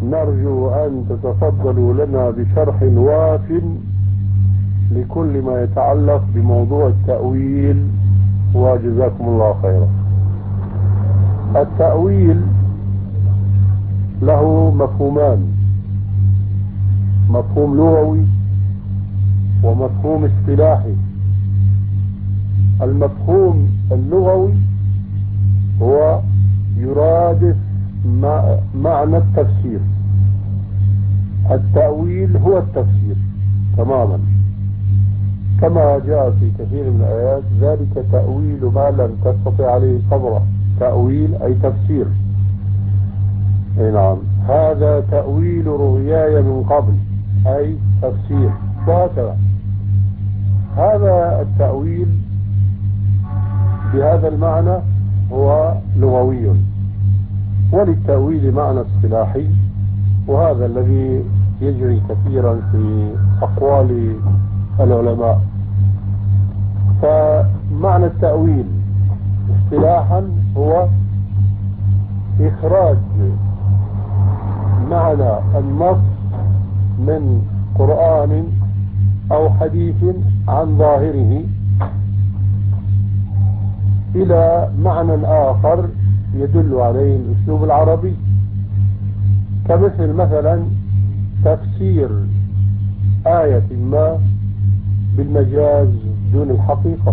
نرجو أن تتفضلوا لنا بشرح واف لكل ما يتعلق بموضوع التأويل، وجزاكم الله خيرا. التأويل له مفهومان: مفهوم لغوي ومفهوم اصطلاحي. المفهوم اللغوي هو يرادف معنى التفسير. التأويل هو التفسير تماما، كما جاء في كثير من الآيات: ذلك تأويل ما لم تستطع عليه صبرا. تأويل أي تفسير. أي نعم، هذا تأويل رؤياي من قبل أي تفسير، وهكذا. هذا التأويل بهذا المعنى هو لغوي، وللتأويل معنى اصطلاحي، وهذا الذي يجري كثيرا في أقوال العلماء. فمعنى التأويل اصطلاحا هو إخراج معنى النص من قرآن أو حديث عن ظاهره إلى معنى آخر يدل عليه الأسلوب العربي، كمثل مثلا تفسير آية ما بالمجاز دون الحقيقة.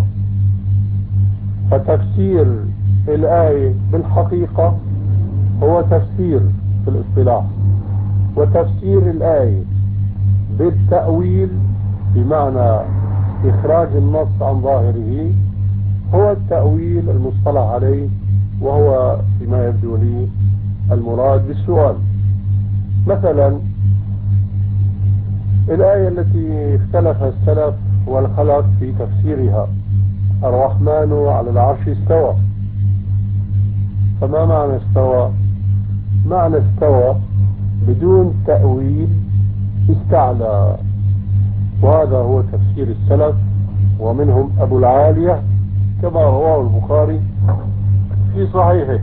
فتفسير الآية بالحقيقة هو تفسير في الاصطلاح، وتفسير الآية بالتأويل بمعنى إخراج النص عن ظاهره هو التأويل المصطلح عليه، وهو فيما يبدو لي المراد بالسؤال. مثلا الآية التي اختلف السلف والخلف في تفسيرها: الرحمن على العرش استوى. فما معنى استوى؟ معنى استوى بدون تأويل استعلى، وهذا هو تفسير السلف، ومنهم أبو العالية كما رواه البخاري في صحيحه.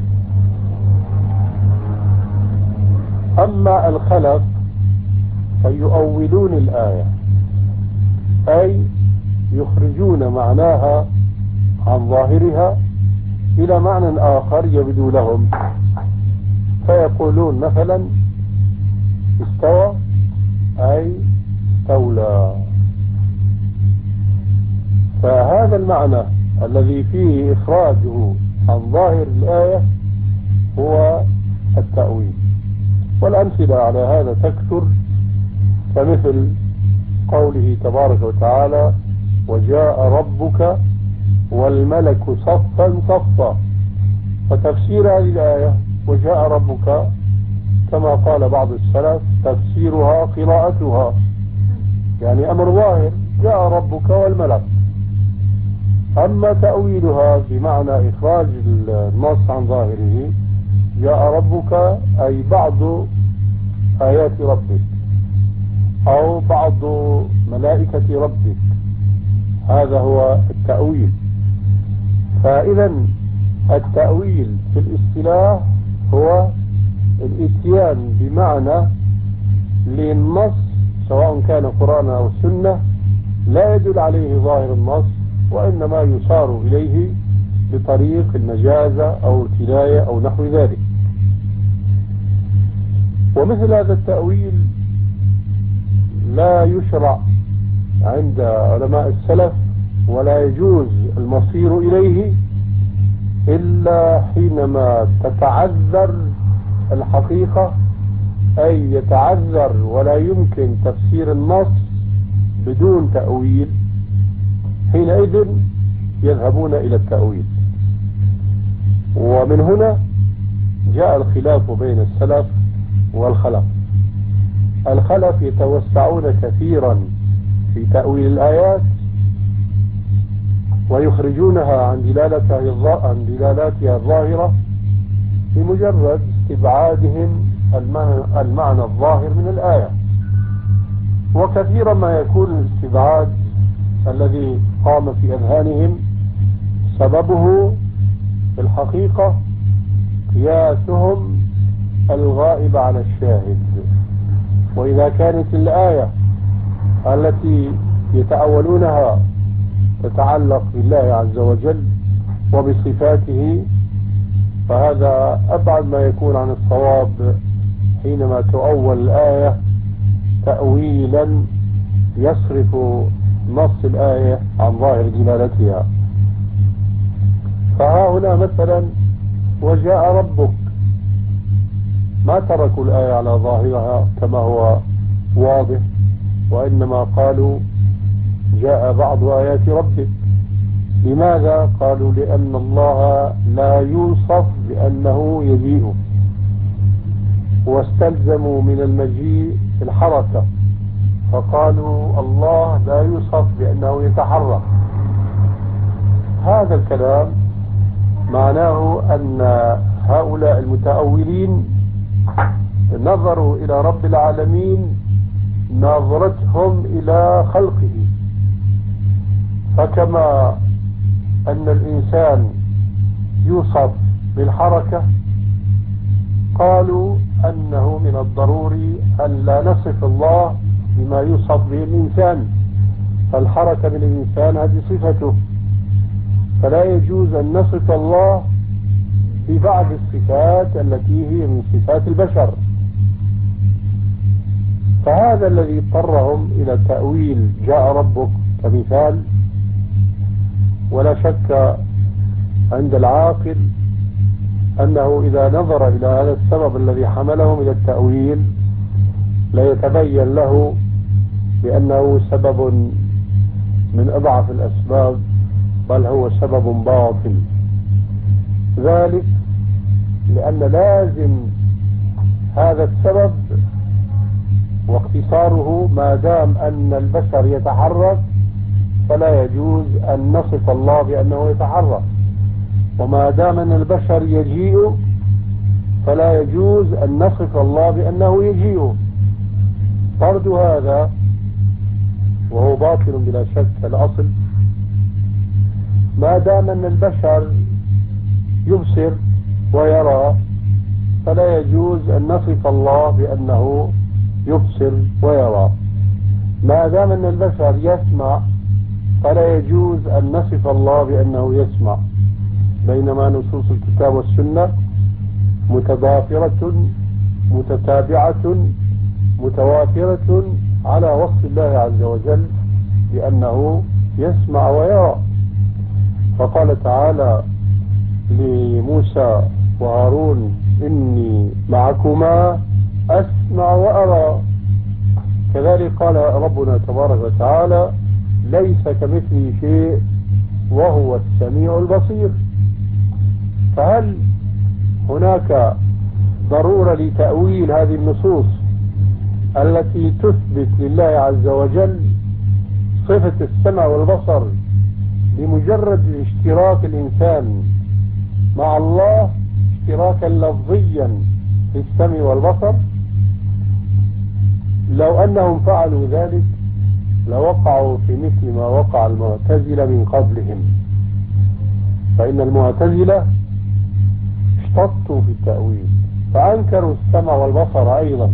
أما الخلف فيؤولون الآية، أي يخرجون معناها عن ظاهرها إلى معنى آخر يبدو لهم، فيقولون مثلا استوى أي استولى. فهذا المعنى الذي فيه إخراجه عن ظاهر الآية هو التأويل. والأمثلة على هذا تكثر، كمثل قوله تبارك وتعالى: وجاء ربك والملك صفا صفا. فتفسير هذه الآية وجاء ربك كما قال بعض السلف تفسيرها قراءتها، يعني أمر ظاهر: جاء ربك والملك. أما تأويلها بمعنى إخراج النص عن ظاهره: جاء ربك أي بعض آيات ربك أو بعض ملائكة ربك. هذا هو التأويل. فإذا التأويل في الاصطلاح هو الاتيان بمعنى للنص سواء كان قرآن أو سنة لا يدل عليه ظاهر النص، وإنما يصار إليه بطريق المجازة أو الكناية أو نحو ذلك. ومثل هذا التأويل لا يشرع عند علماء السلف، ولا يجوز المصير إليه إلا حينما تتعذر الحقيقة، أي يتعذر ولا يمكن تفسير النص بدون تأويل. حينئذ يذهبون إلى التأويل. ومن هنا جاء الخلاف بين السلف والخلف. الخلف يتوسعون كثيرا في تأويل الآيات ويخرجونها عن دلالاتها الظاهرة بمجرد استبعادهم المعنى الظاهر من الآية. وكثيرا ما يكون الاستبعاد الذي قام في أذهانهم سببه في الحقيقة قياسهم الغائب عن الشاهد. وإذا كانت الآية التي يتأولونها تتعلق بالله عز وجل وبصفاته، فهذا أبعد ما يكون عن الصواب حينما تؤول الآية تأويلا يصرف نص الآية عن ظاهر دلالتها. فها هنا مثلا وجاء ربك، ما تركوا الآية على ظاهرها كما هو واضح، وإنما قالوا جاء بعض آيات ربك. لماذا؟ قالوا لأن الله لا يوصف بأنه يجيء، واستلزموا من المجيء الحركة، فقالوا الله لا يوصف بأنه يتحرك. هذا الكلام معناه أن هؤلاء المتأولين نظروا إلى رب العالمين نظرتهم إلى خلقه، فكما أن الإنسان يوصف بالحركة قالوا أنه من الضروري أن لا نصف الله بما يوصف به الإنسان، فالحركة بالإنسان هذه صفته، فلا يجوز أن نصف الله ببعض الصفات التي هي من صفات البشر. فهذا الذي اضطرهم إلى تأويل جاء ربك كمثال. ولا شك عند العاقل أنه إذا نظر إلى هذا السبب الذي حملهم إلى التأويل لا يتبين له بأنه سبب من أضعف الأسباب، بل هو سبب باطل. ذلك لأن لازم هذا السبب واختصاره ما دام أن البشر يتحرك فلا يجوز أن نصف الله بأنه يتحرك، وما دام أن البشر يجيء فلا يجوز أن نصف الله بأنه يجيء. فرد هذا وهو باطل بلا شك الأصل. ما دام أن البشر يبصر ويرى فلا يجوز أن نصف الله بأنه يبصر ويرى. ما دام أن البشر يسمع فلا يجوز أن نصف الله بأنه يسمع، بينما نصوص الكتاب والسنة متضافرة متتابعة متوافرة على وصف الله عز وجل بأنه يسمع ويرى. فقال تعالى لموسى وهارون إني معكما أسمع وأرى. كذلك قال ربنا تبارك وتعالى ليس كمثله شيء وهو السميع البصير. فهل هناك ضرورة لتأويل هذه النصوص التي تثبت لله عز وجل صفة السمع والبصر بمجرد اشتراك الإنسان مع الله اشتراكا لفظيا في السمع والبصر؟ لو أنهم فعلوا ذلك لوقعوا في مثل ما وقع المعتزلة من قبلهم، فإن المعتزلة اشتطوا في التأويل فأنكروا السمع والبصر أيضا،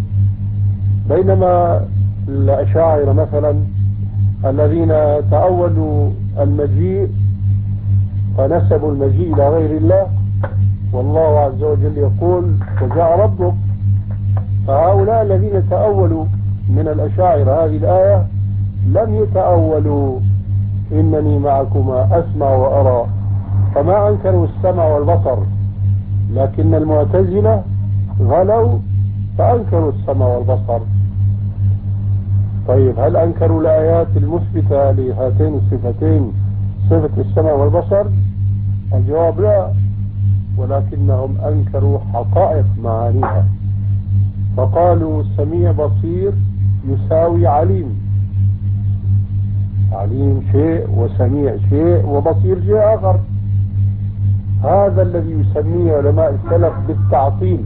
بينما الأشاعرة مثلا الذين تأولوا المجيء فنسبوا المجيء إلى غير الله، والله عز وجل يقول وجاء ربك. فهؤلاء الذين تأولوا من الأشاعرة هذه الآية لم يتأولوا إنني معكما أسمع وأرى، فما أنكروا السمع والبصر، لكن المعتزلة غلوا فأنكروا السمع والبصر. طيب هل أنكروا الآيات المثبتة لهاتين الصفتين صفة السمع والبصر؟ الجواب لا، ولكنهم أنكروا حقائق معانيها، فقالوا سميع بصير يساوي عليم، عليم شيء وسميع شيء وبصير شيء آخر. هذا الذي يسميه علماء السلف بالتعطيل،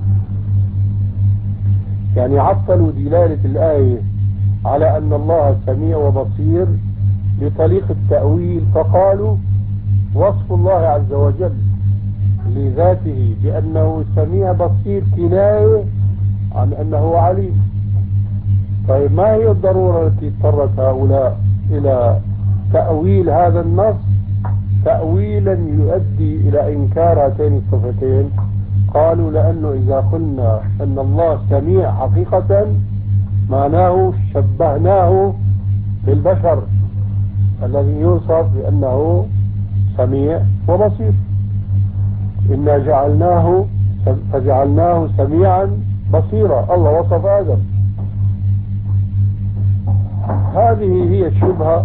يعني عطلوا دلالة الآية على أن الله سميع وبصير بطريق التأويل، فقالوا وصف الله عز وجل لذاته بأنه سميع بصير كناية عن أنه عليم. طيب ما هي الضرورة التي اضطرت هؤلاء إلى تأويل هذا النص تأويلا يؤدي إلى إنكار هاتين الصفتين؟ قالوا لأنه إذا قلنا أن الله سميع حقيقة معناه شبهناه بالبشر الذي يوصف بأنه سميع وبصير. إنا فجعلناه سميعا بصيرا. الله وصف آدم. هذه هي الشبهة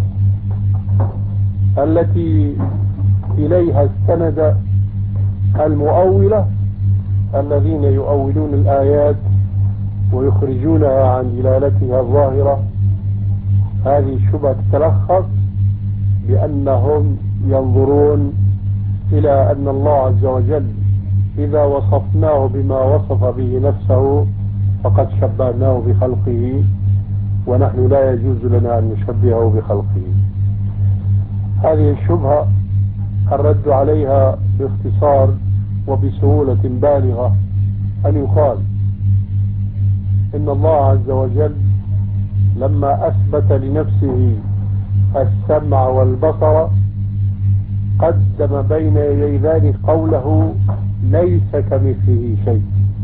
التي إليها استند المؤولة الذين يؤولون الآيات ويخرجونها عن دلالتها الظاهرة. هذه الشبهة تتلخص بأنهم ينظرون إلى أن الله عز وجل إذا وصفناه بما وصف به نفسه فقد شبهناه بخلقه، ونحن لا يجوز لنا أن نشبهه بخلقه. هذه الشبهة الرد عليها باختصار وبسهولة بالغة أن يقال إن الله عز وجل لما أثبت لنفسه السمع والبصر قدم بين يدي ذلك قوله ليس كمثله شيء.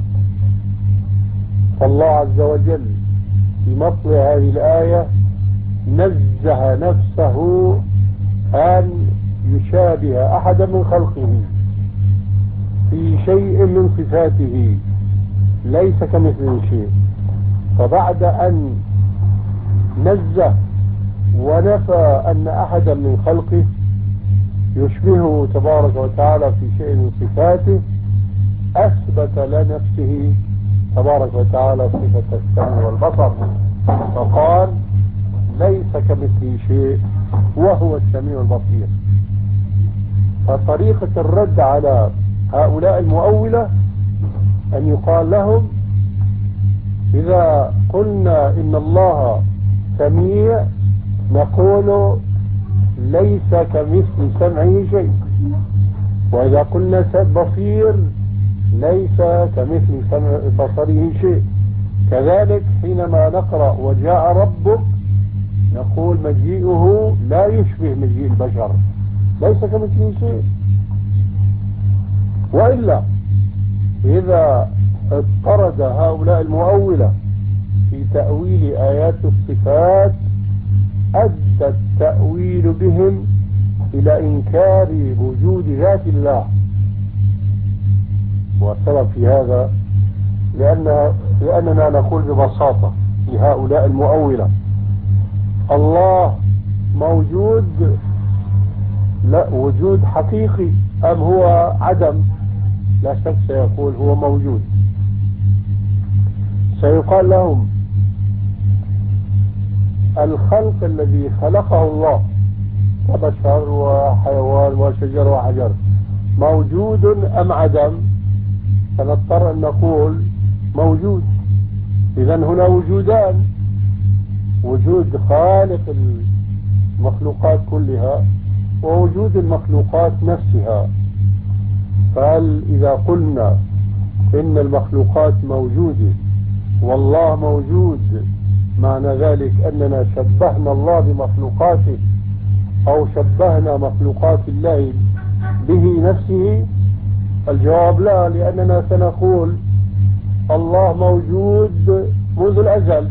فالله عز وجل في مطلع هذه الآية نزه نفسه أن يشابه أحدا من خلقه في شيء من صفاته، ليس كمثله شيء. فبعد أن نزه ونفى أن أحدا من خلقه يشبهه تبارك وتعالى في شيء من صفاته، أثبت لنفسه تبارك وتعالى صفة السمع والبصر، فقال ليس كمثله شيء وهو السميع البصير. فطريقة الرد على هؤلاء المؤولة أن يقال لهم إذا قلنا إن الله سميع نقول ليس كمثل سمعه شيء، وإذا قلنا بصير ليس كمثل سمع بصره شيء. كذلك حينما نقرأ وجاء ربك نقول مجيئه لا يشبه مجيء البشر، ليس كمثله شيء. وإلا إذا اضطرد هؤلاء المؤولة في تأويل آيات الصفات أدى التأويل بهم إلى إنكار وجود ذات الله. والسبب في هذا لأننا نقول ببساطة في هؤلاء المؤولة الله موجود، لا وجود حقيقي أم هو عدم؟ لا شك سيقول هو موجود. سيقال لهم الخلق الذي خلقه الله كبشر وحيوان وشجر وحجر موجود أم عدم؟ فنضطر أن نقول موجود. إذن هنا وجودان، وجود خالق المخلوقات كلها ووجود المخلوقات نفسها. فهل إذا قلنا إن المخلوقات موجودة والله موجود معنى ذلك أننا شبهنا الله بمخلوقاته أو شبهنا مخلوقات الله به نفسه؟ الجواب لا، لأننا سنقول الله موجود منذ الأزل،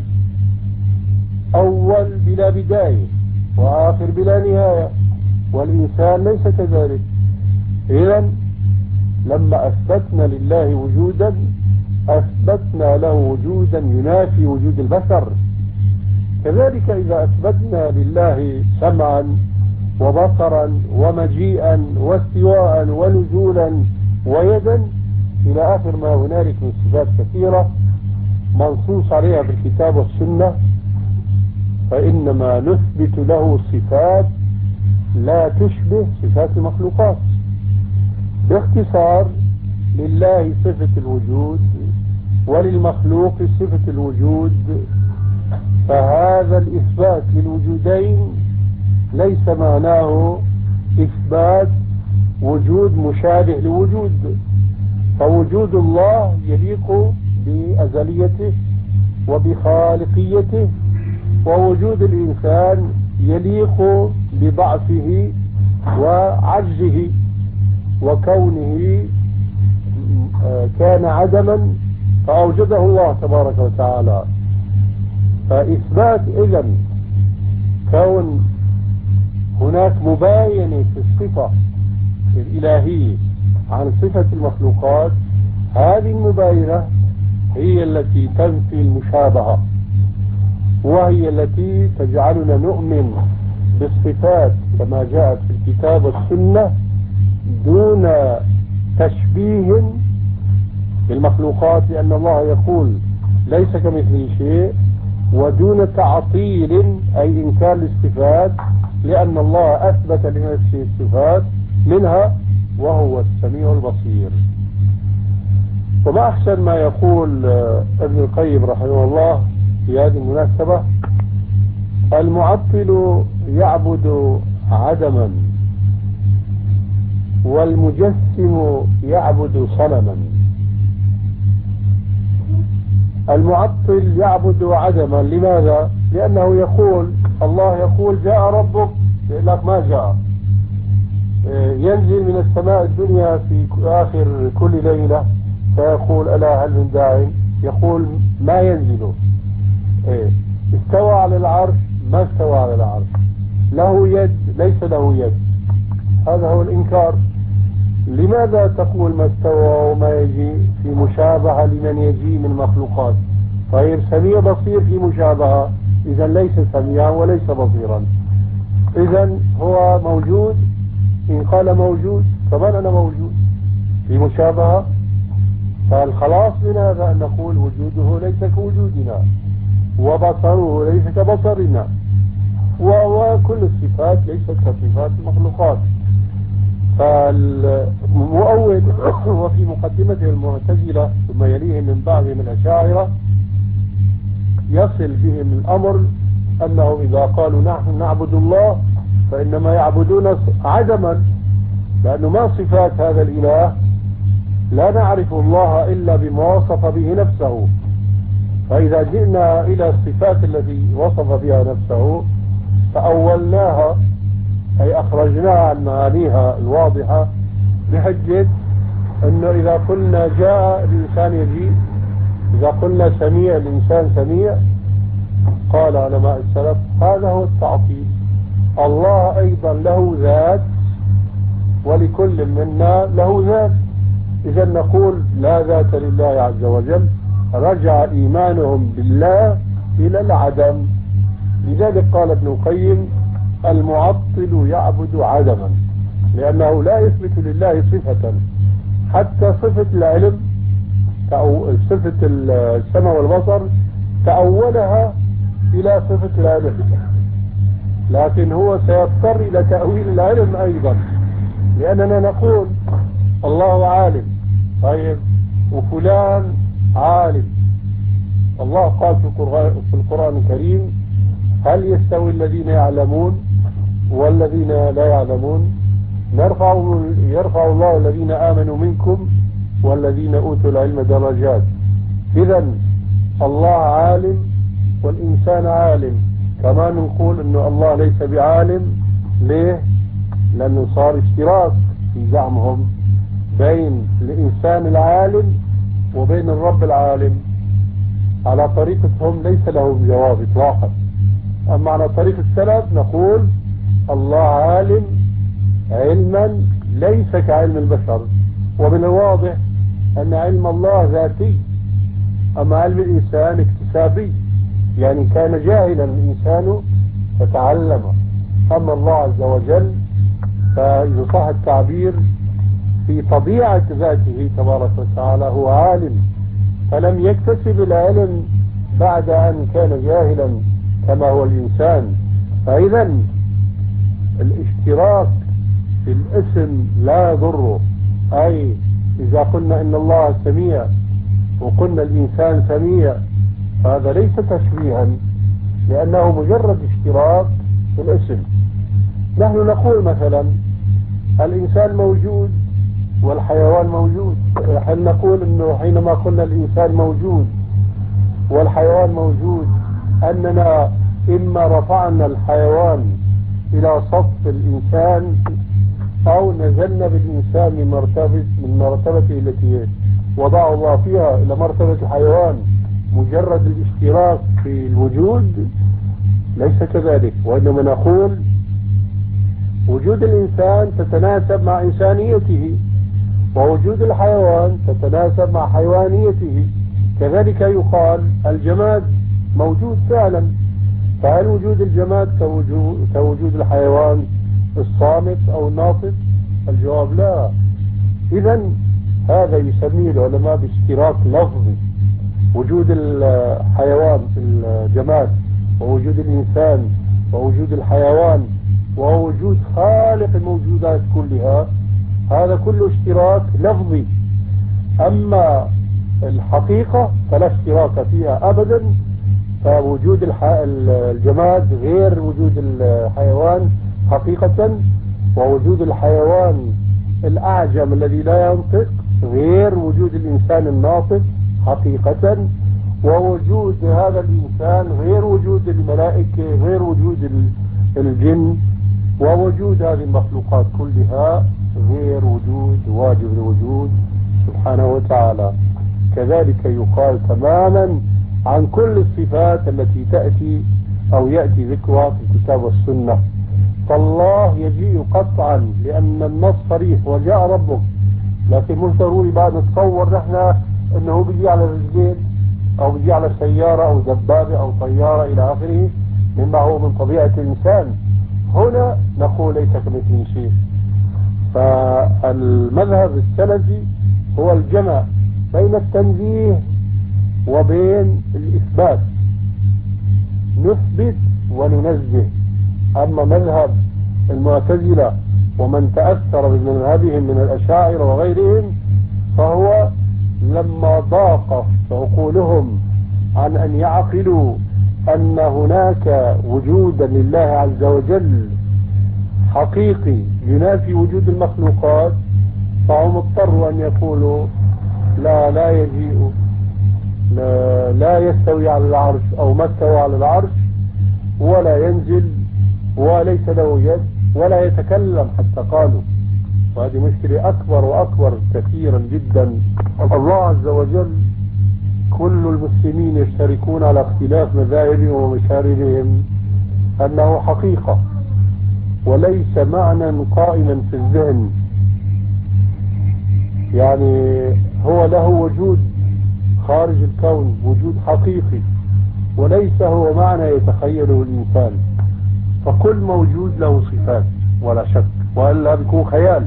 أول بلا بداية وآخر بلا نهاية، والإنسان ليس كذلك. إذن لما أثبتنا لله وجودا أثبتنا له وجودا ينافي وجود البشر. كذلك إذا أثبتنا لله سمعا وبصرا ومجيئا واستواء ونزولا ويدا إلى آخر ما هنالك من صفات كثيرة منصوص عليها بالكتاب والسنة، فإنما نثبت له صفات لا تشبه صفات المخلوقات. باختصار لله صفة الوجود وللمخلوق صفة الوجود، فهذا الإثبات للوجودين ليس معناه إثبات وجود مشابه لوجود. فوجود الله يليق بأزليته وبخالقيته، ووجود الإنسان يليق بضعفه وعجزه وكونه كان عدما فأوجده الله تبارك وتعالى. فإثبات إذن كون هناك مباينة في الصفة الإلهية عن صفة المخلوقات، هذه المباينة هي التي تنفي المشابهة، وهي التي تجعلنا نؤمن بالصفات كما جاءت في الكتاب والسنة دون تشبيه بالمخلوقات، لأن الله يقول ليس كمثله شيء، ودون تعطيل أي إنكار للصفات، لأن الله أثبت لنفسه الصفات منها وهو السميع البصير. وما أحسن ما يقول ابن القيم رحمه الله في هذه المناسبة: المعطل يعبد عدما، والمجسم يعبد صنما. المعطل يعبد عدما، لماذا؟ لأنه يقول الله يقول جاء ربك، يقول لك ما جاء. ينزل من السماء الدنيا في آخر كل ليلة فيقول ألا هل من داع، يقول ما ينزل. استوى على العرش، ما استوى على العرش. له يد، ليس له يد. هذا هو الإنكار. لماذا تقول ما استوى وما يجي في مشابهة لمن يجي من مخلوقات؟ طيب سميع بصير في مشابهة، إذا ليس سميعا وليس بصيرا، إذا هو موجود. إن قال موجود كمان أنا موجود في مشابهة. فالخلاص من هذا أن نقول وجوده ليس كوجودنا، وبصره ليس كبصرنا، وكل الصفات ليست كصفات المخلوقات. فالمؤول وفي مقدمته المعتزلة ثم يليه من بعضهم الأشاعرة يصل بهم الأمر أنهم إذا قالوا نحن نعبد الله فإنما يعبدون عدما، لأنه ما صفات هذا الإله؟ لا نعرف الله إلا بما وصف به نفسه. فإذا جئنا إلى الصفات التي وصف بها نفسه فأولناها، أي أخرجناها عن معانيها الواضحة، بحجة أنه إذا قلنا جاء الإنسان يجيء، إذا قلنا سميع الإنسان سميع. قال علماء السلف هذا هو التعطيل. الله أيضا له ذات ولكل منا له ذات، إذا نقول لا ذات لله عز وجل، رجع إيمانهم بالله إلى العدم. لذلك قال ابن القيم المعطل يعبد عدما، لأنه لا يثبت لله صفة، حتى صفة العلم صفة السمع والبصر تأولها إلى صفة العلم، لكن هو سيضطر إلى تأويل العلم أيضا، لأننا نقول الله عالم. طيب وفلان عالم. الله قال في القرآن الكريم هل يستوي الذين يعلمون والذين لا يعلمون؟ يرفع الله الذين آمنوا منكم والذين أوتوا العلم درجات. إذا الله عالم والإنسان عالم. كما نقول أنه الله ليس بعالم. ليه؟ لأنه صار اشتراك في زعمهم بين الإنسان العالم وبين الرب العالم. على طريقتهم ليس لهم جواب إطلاقا. أما على طريق السلف نقول الله عالم علما ليس كعلم البشر، ومن الواضح أن علم الله ذاتي، أما علم الإنسان اكتسابي، يعني كان جاهلا الإنسان فتعلم. أما الله عز وجل فإذا صح التعبير في طبيعة ذاته تبارك وتعالى هو عالم، فلم يكتسب العلم بعد أن كان جاهلا كما هو الإنسان. فإذا الاشتراك في الاسم لا يضره. أي إذا قلنا إن الله سميع وقلنا الإنسان سميع هذا ليس تشبيها، لأنه مجرد اشتراك في الاسم. نحن نقول مثلا الإنسان موجود والحيوان موجود. حين نقول أنه حينما قلنا الإنسان موجود والحيوان موجود أننا إما رفعنا الحيوان إلى صف الإنسان أو نزلنا بالإنسان من مرتبته التي وضع الله فيها إلى مرتبة الحيوان. مجرد الاشتراك في الوجود ليس كذلك، وإنما نقول وجود الإنسان تتناسب مع إنسانيته، ووجود الحيوان تتناسب مع حيوانيته. كذلك يقال الجماد موجود فعلا، فهل وجود الجماد كوجود الحيوان الصامت أو الناطق؟ الجواب لا. إذا هذا يسميه العلماء باشتراك لفظي، وجود الحيوان في الجماد ووجود الإنسان ووجود الحيوان ووجود خالق الموجودات كلها، هذا كله اشتراك لفظي. أما الحقيقة فلا اشتراك فيها أبدا، فوجود الجماد غير وجود الحيوان حقيقة، ووجود الحيوان الأعجم الذي لا ينطق غير وجود الإنسان الناطق حقيقة، ووجود هذا الإنسان غير وجود الملائكة غير وجود الجن، ووجود هذه المخلوقات كلها غير وجود واجب الوجود سبحانه وتعالى. كذلك يقال تماما عن كل الصفات التي تأتي أو يأتي ذكرها في الكتاب والسنة. فالله يجيء قطعا لأن النص صريح وجاء ربك، لكن مش ضروري بعد نتصور نحن أنه بيجي على رجلين أو بيجي على سيارة أو دبابة أو طيارة إلى آخره مما هو من طبيعة الإنسان. هنا نقول ليس كمثله شيء. فالمذهب السلفي هو الجمع بين التنزيه وبين الإثبات، نثبت وننزه. أما مذهب المعتزلة ومن تأثر بمذهبهم من الأشاعرة وغيرهم فهو لما ضاق عقولهم عن أن يعقلوا أن هناك وجودا لله عز وجل حقيقي ينافي وجود المخلوقات، فهم اضطروا أن يقولوا لا يجيء، لا يستوي على العرش أو ما استوى على العرش، ولا ينزل، وليس له يد، ولا يتكلم حتى قالوا. وهذه مشكلة أكبر وأكبر كثيرا جدا. الله عز وجل كل المسلمين يشتركون على اختلاف مذاهبهم ومشاربهم أنه حقيقة وليس معنى قائما في الذهن، يعني هو له وجود خارج الكون، وجود حقيقي، وليس هو معنى يتخيله الإنسان. فكل موجود له صفات ولا شك، وإلا بيكون خيال.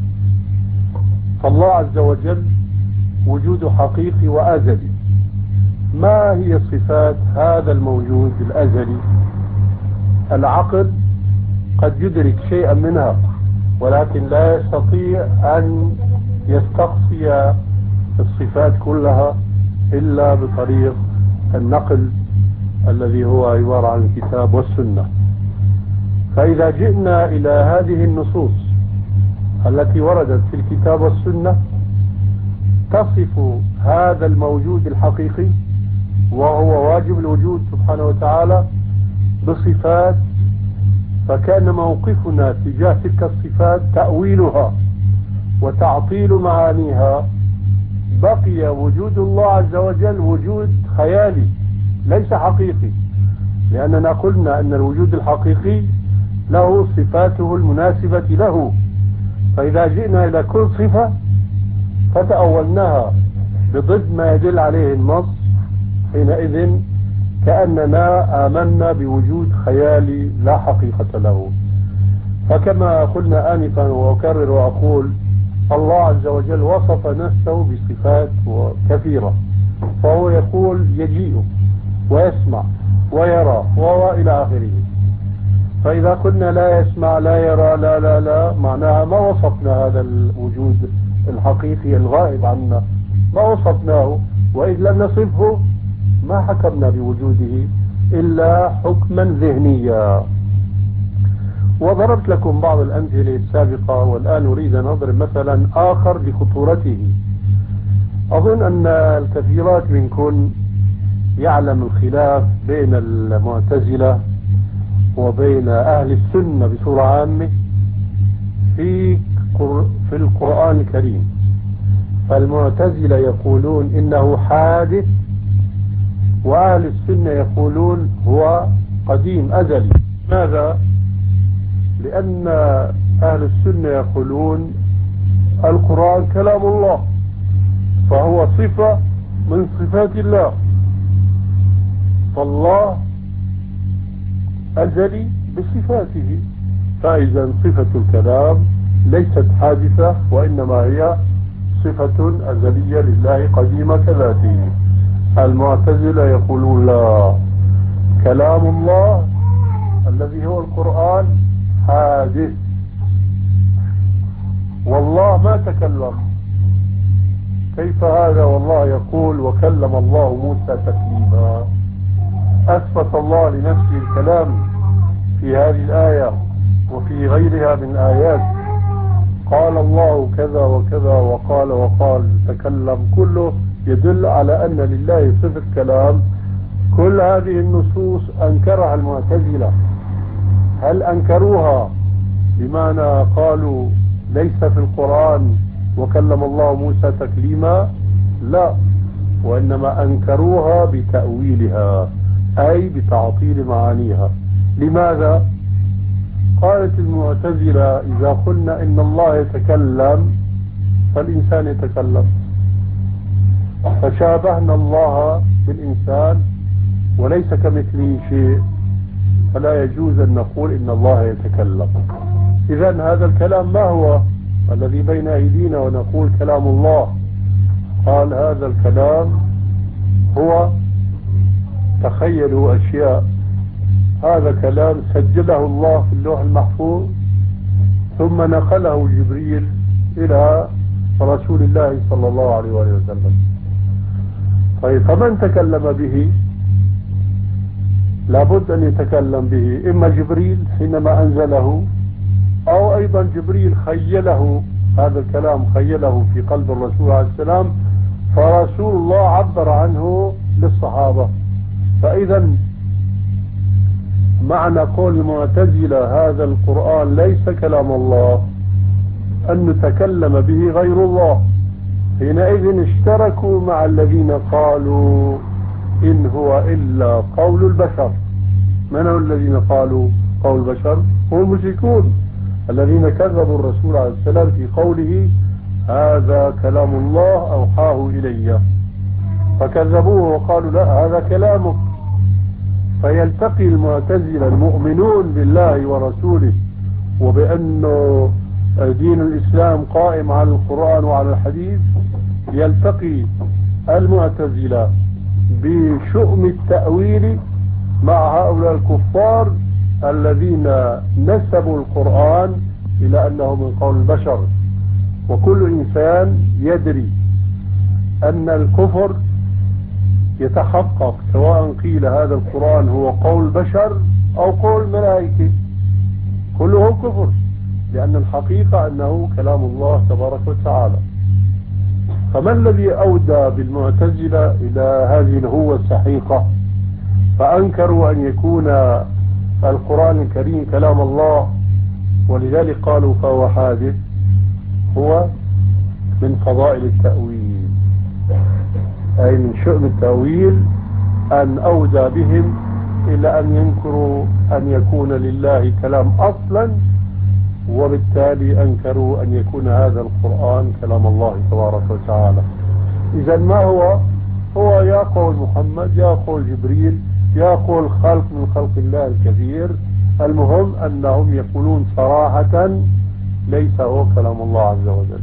فالله عز وجل وجوده حقيقي وأزلي. ما هي صفات هذا الموجود الأزلي؟ العقل قد يدرك شيئا منها، ولكن لا يستطيع أن يستقصي الصفات كلها إلا بطريق النقل الذي هو عبارة عن الكتاب والسنة. فإذا جئنا إلى هذه النصوص التي وردت في الكتاب والسنة تصف هذا الموجود الحقيقي وهو واجب الوجود سبحانه وتعالى بصفات، فكان موقفنا تجاه تلك الصفات تأويلها وتعطيل معانيها. بقي وجود الله عز وجل وجود خيالي ليس حقيقي، لأننا قلنا أن الوجود الحقيقي له صفاته المناسبة له. فإذا جئنا إلى كل صفة فتأولناها بضد ما يدل عليه النص، حينئذ كأننا آمنا بوجود خيالي لا حقيقة له. فكما قلنا آنفا وأكرر وأقول، الله عز وجل وصف نفسه بصفات كثيرة، فهو يقول يجيء ويسمع ويرى وإلى آخره. فإذا قلنا لا يسمع لا يرى لا معناها ما وصفنا هذا الوجود الحقيقي الغائب عنا، ما وصفناه، وإذ لم نصفه ما حكمنا بوجوده إلا حكما ذهنيا. وضربت لكم بعض الأمثلة السابقة، والآن أريد أن أضرب مثلا آخر لخطورته. أظن أن الكثيرات منكم يعلم الخلاف بين المعتزلة وبين أهل السنة بصورة عامة في القرآن الكريم. فالمعتزلة يقولون إنه حادث، وأهل السنة يقولون هو قديم أزلي. ماذا؟ لأن أهل السنة يقولون القرآن كلام الله، فهو صفة من صفات الله، فالله أزلي بصفاته، فإذا صفة الكلام ليست حادثة، وإنما هي صفة أزلية لله قديمة كذاته. المعتزلة يقولون لا، كلام الله الذي هو القرآن حادث، والله ما تكلم. كيف هذا؟ والله يقول وكلم الله موسى تكليما. أثبت الله لنفسه الكلام في هذه الآية وفي غيرها من آيات، قال الله كذا وكذا وقال تكلم، كله يدل على أن لله صفة كلام. كل هذه النصوص أنكرها المعتزلة. هل أنكروها بمعنى قالوا ليس في القرآن وكلم الله موسى تكليما؟ لا، وإنما أنكروها بتأويلها، أي بتعطيل معانيها. لماذا؟ قالت المعتزلة إذا قلنا إن الله يتكلم فالإنسان يتكلم، فشابهنا الله بالإنسان وليس كمثله شيء، فلا يجوز أن نقول إن الله يتكلم. إذن هذا الكلام ما هو الذي بين أيدينا ونقول كلام الله؟ قال هذا الكلام هو، تخيلوا أشياء، هذا كلام سجله الله في اللوح المحفوظ، ثم نقله جبريل إلى رسول الله صلى الله عليه وسلم. طيب فمن تكلم به؟ لابد أن يتكلم به إما جبريل حينما أنزله، أو أيضا جبريل خيله هذا الكلام، خيله في قلب الرسول عليه السلام، فرسول الله عبر عنه للصحابة. فإذا معنى قول المعتزلة هذا القرآن ليس كلام الله أن نتكلم به غير الله، حينئذ اشتركوا مع الذين قالوا إن هو إلا قول البشر. من هم الذين قالوا قول البشر؟ هم المشركون الذين كذبوا الرسول عليه السلام في قوله هذا كلام الله أوحاه إلي، فكذبوه وقالوا لا هذا كلامه. فيلتقي المعتزلة المؤمنون بالله ورسوله وبأنه دين الإسلام قائم على القرآن وعلى الحديث، يلتقي المعتزلة بشؤم التأويل مع هؤلاء الكفار الذين نسبوا القرآن إلى أنه من قول البشر. وكل إنسان يدري أن الكفر يتحقق سواء قيل هذا القرآن هو قول بشر أو قول ملائكة، كله كفر، لأن الحقيقة أنه كلام الله تبارك وتعالى. فما الذي أودى بالمعتزلة إلى هذه الهوة السحيقة فأنكروا أن يكون القرآن الكريم كلام الله، ولذلك قالوا فهو حادث؟ هو من فضائل التأويل، أي من شؤم التأويل أن أودى بهم إلى أن ينكروا أن يكون لله كلام أصلا، وبالتالي أنكروا أن يكون هذا القرآن كلام الله تبارك وتعالى. إذا ما هو؟ هو يا قول محمد، يا قول جبريل، يا قول خلق من خلق الله الكثير، المهم أنهم يقولون صراحة ليس هو كلام الله عز وجل.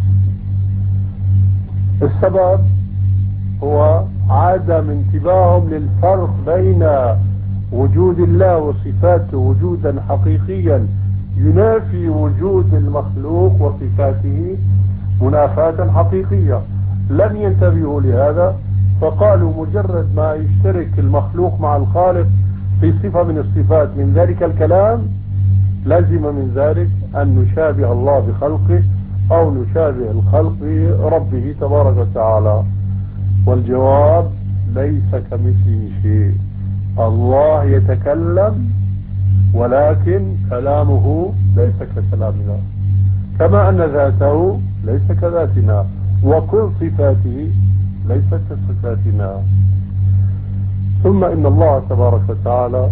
السبب هو عدم انتباههم للفرق بين وجود الله وصفاته وجودا حقيقيا ينافي وجود المخلوق وصفاته منافاة حقيقية. لم ينتبهوا لهذا، فقالوا مجرد ما يشترك المخلوق مع الخالق في صفة من الصفات من ذلك الكلام لازم من ذلك أن نشابه الله بخلقه أو نشابه الخلق بربه تبارك وتعالى. والجواب ليس كمثله شيء. الله يتكلم ولكن كلامه ليس ككلامنا، كما أن ذاته ليس كذاتنا، وكل صفاته ليست كصفاتنا. ثم إن الله تبارك وتعالى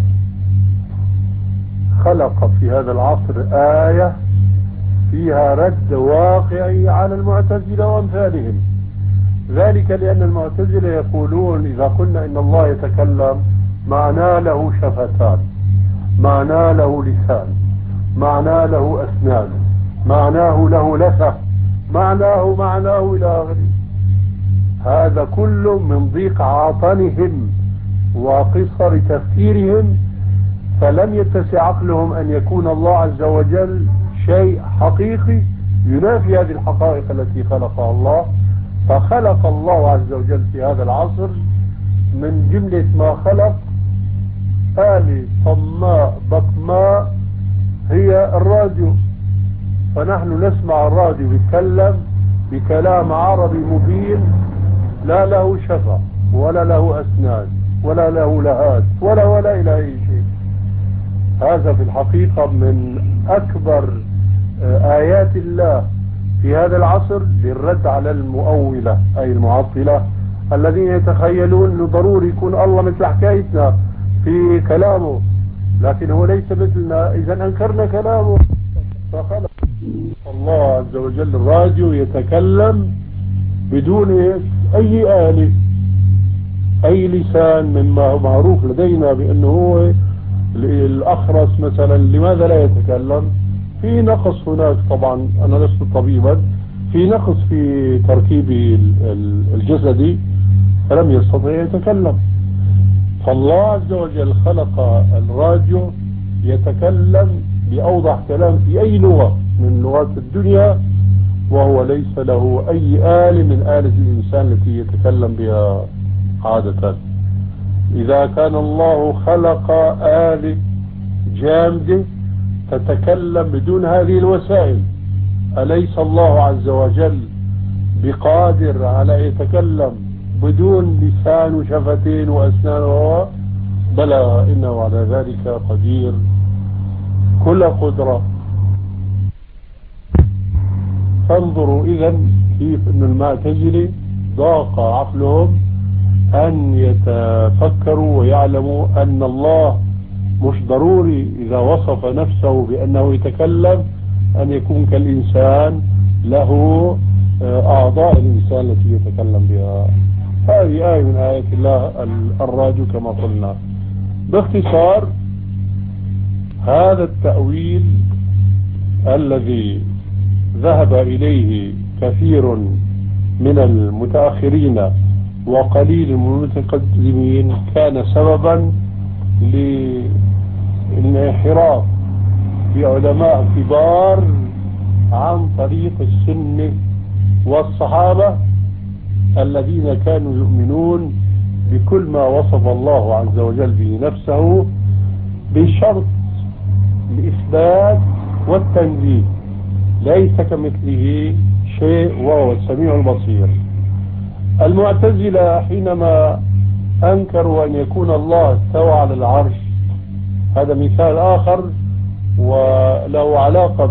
خلق في هذا العصر آية فيها رد واقعي على المعتزلة وأمثالهم. ذلك لأن المعتزلة يقولون إذا قلنا إن الله يتكلم معناه له شفتان، معناه له لسان، معناه له أسنان، معناه له لثة، معناه إلى آخره. هذا كله من ضيق عاطنهم وقصر تفكيرهم، فلم يتسع عقلهم أن يكون الله عز وجل شيء حقيقي ينافي هذه الحقائق التي خلقها الله. فخلق الله عز وجل في هذا العصر من جملة ما خلق آلة صماء بكماء هي الراديو. فنحن نسمع الراديو يتكلم بكلام عربي مبين، لا له شفة ولا له أسنان ولا له لهات ولا إلى أي شيء. هذا في الحقيقة من أكبر آيات الله في هذا العصر للرد على المؤولة أي المعطلة الذين يتخيلون أنه ضروري يكون الله مثل حكايتنا في كلامه، لكن هو ليس مثلنا، إذا أنكرنا كلامه. فخلق الله عز وجل الراديو يتكلم بدون أي آلة أي لسان، مما هو معروف لدينا بأنه هو الأخرس مثلا لماذا لا يتكلم؟ في نقص هناك، طبعا أنا لست طبيبا، في نقص في تركيبه الجسدي فلم يستطيع يتكلم. فالله عز وجل خلق الراديو يتكلم بأوضح كلام في أي لغة من لغات الدنيا، وهو ليس له أي آلة من آلة الإنسان التي يتكلم بها عادة. إذا كان الله خلق آلة جامدة تتكلم بدون هذه الوسائل، أليس الله عز وجل بقادر على يتكلم بدون لسان وشفتين وأسنان؟ بلى إنه على ذلك قدير كل قدرة. فانظروا إذن كيف أن المعتزلة ضاق عقلهم أن يتفكروا ويعلموا أن الله مش ضروري إذا وصف نفسه بأنه يتكلم أن يكون كالإنسان له أعضاء الإنسان التي يتكلم بها. هذه آية من آيات الله الراديو كما قلنا. باختصار، هذا التأويل الذي ذهب إليه كثير من المتأخرين وقليل من المتقدمين كان سببا للانحراف في علماء كبار عن طريق السنة والصحابة الذين كانوا يؤمنون بكل ما وصف الله عز وجل به نفسه بشرط الإثبات والتنزيه، ليس كمثله شيء وهو السميع البصير. المعتزلة حينما أنكروا أن يكون الله استوى على العرش، هذا مثال آخر وله علاقة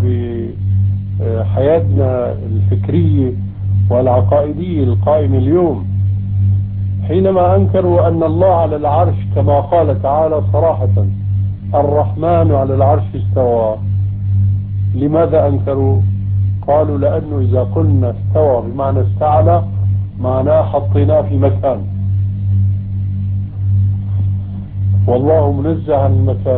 بحياتنا الفكرية والعقائدية القائمة اليوم. حينما أنكروا أن الله على العرش كما قال تعالى صراحة الرحمن على العرش استوى، لماذا أنكروا؟ قالوا لأنه إذا قلنا استوى بمعنى استعلى معناه حطيناه في مكان، والله منزه عن المكان.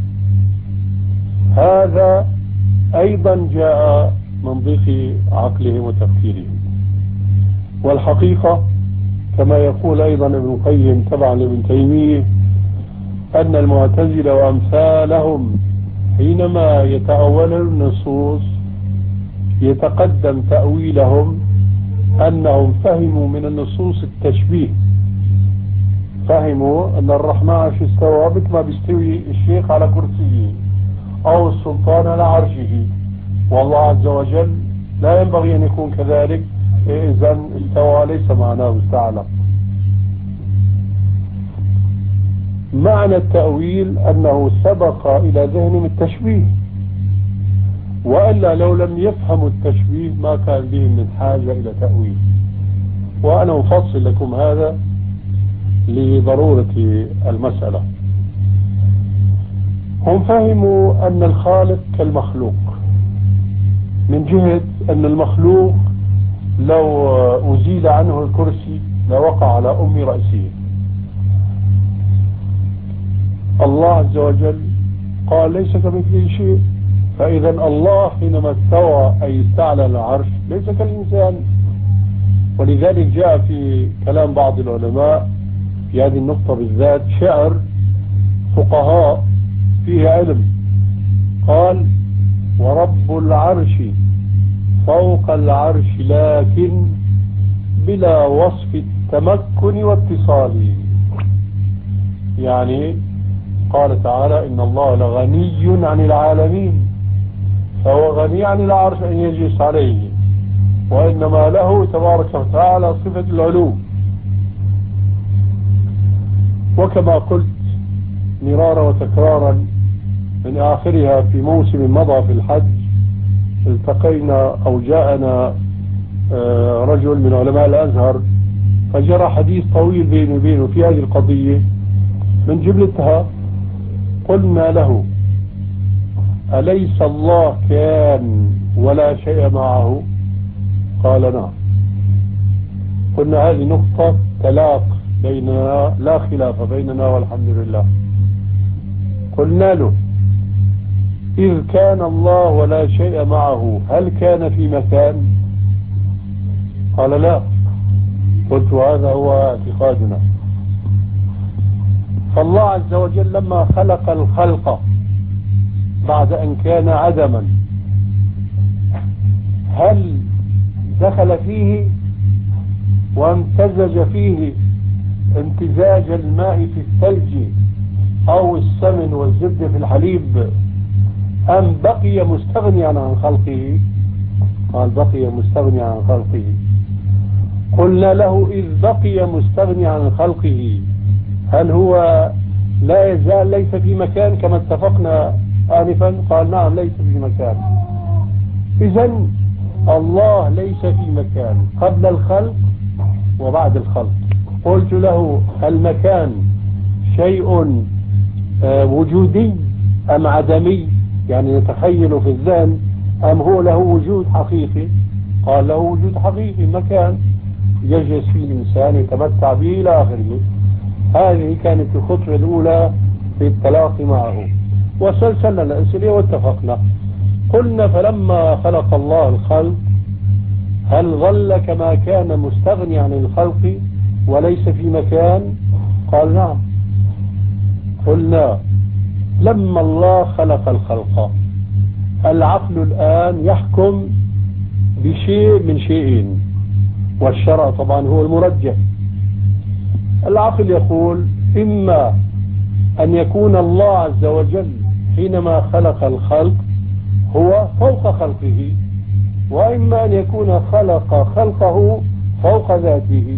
هذا أيضا جاء من ضيق عقلهم وتفكيرهم. والحقيقة كما يقول أيضا ابن القيم تبعا لابن تيمية أن المعتزلة وأمثالهم حينما يتأولون النصوص يتقدم تأويلهم أنهم فهموا من النصوص التشبيه، فهموا أن الرحمن عرش استوى مثل ما بيستوي الشيخ على كرسيه أو السلطان على عرشه، والله عز وجل لا ينبغي أن يكون كذلك. إذا استوى ليس معناه استعلى. معنى التأويل أنه سبق إلى ذهنهم التشبيه، وإلا لو لم يفهموا التشبيه ما كان بهم من حاجة إلى تأويل. وأنا أفصل لكم هذا لضرورة المسألة. هم فهموا أن الخالق كالمخلوق، من جهة أن المخلوق لو أزيل عنه الكرسي لوقع على أم رأسه. الله عز وجل قال ليس كمثله شيء، فإذا الله حينما استوى أي استعلى العرش ليس كالإنسان. ولذلك جاء في كلام بعض العلماء في هذه النقطة بالذات شعر فقهاء فيه علم، قال: ورب العرش فوق العرش لكن بلا وصف التمكن واتصال. يعني قال تعالى: إن الله لغني عن العالمين، فهو غني عن العرش أن يجلس عليه، وإنما له تبارك وتعالى صفة العلو. وكما قلت مرارا وتكرارا من آخرها في موسم مضى في الحج، التقينا أو جاءنا رجل من علماء الأزهر فجرى حديث طويل بيني وبينه في هذه القضية. من جملتها قلنا له: أليس الله كان ولا شيء معه؟ قال: نعم. قلنا هذه نقطة تلاق بيننا، لا خلاف بيننا والحمد لله. قلنا له: إذ كان الله ولا شيء معه هل كان في مكان؟ قال: لا. قلت: هذا هو اعتقادنا. فالله عز وجل لما خلق الخلق بعد أن كان عدما، هل دخل فيه وامتزج فيه امتزاج الماء في الثلج أو السمن والزبد في الحليب، أم بقي مستغنيا عن خلقه؟ قال: بقي مستغنيا عن خلقه. قلنا له: إذ بقي مستغنيا عن خلقه هل هو لا يزال ليس في مكان كما اتفقنا آنفا؟ قال: نعم، ليس في مكان. إذن الله ليس في مكان قبل الخلق وبعد الخلق. قلت له: المكان شيء وجودي أم عدمي؟ يعني نتخيل في الذهن، أم هو له وجود حقيقي؟ قال: له وجود حقيقي، مكان يجلس فيه الإنسان يتمتع به إلى آخره. هذه كانت الخطوة الأولى في التلاقي معه، وسلسلنا الأسئلة واتفقنا. قلنا: فلما خلق الله الخلق هل ظل كما كان مستغني عن الخلق وليس في مكان؟ قال: نعم. قلنا: لما الله خلق الخلق العقل الآن يحكم بشيء من شيئين، والشرع طبعا هو المرجح. العقل يقول: إما أن يكون الله عز وجل حينما خلق الخلق هو فوق خلقه، وإما أن يكون خلق خلقه فوق ذاته.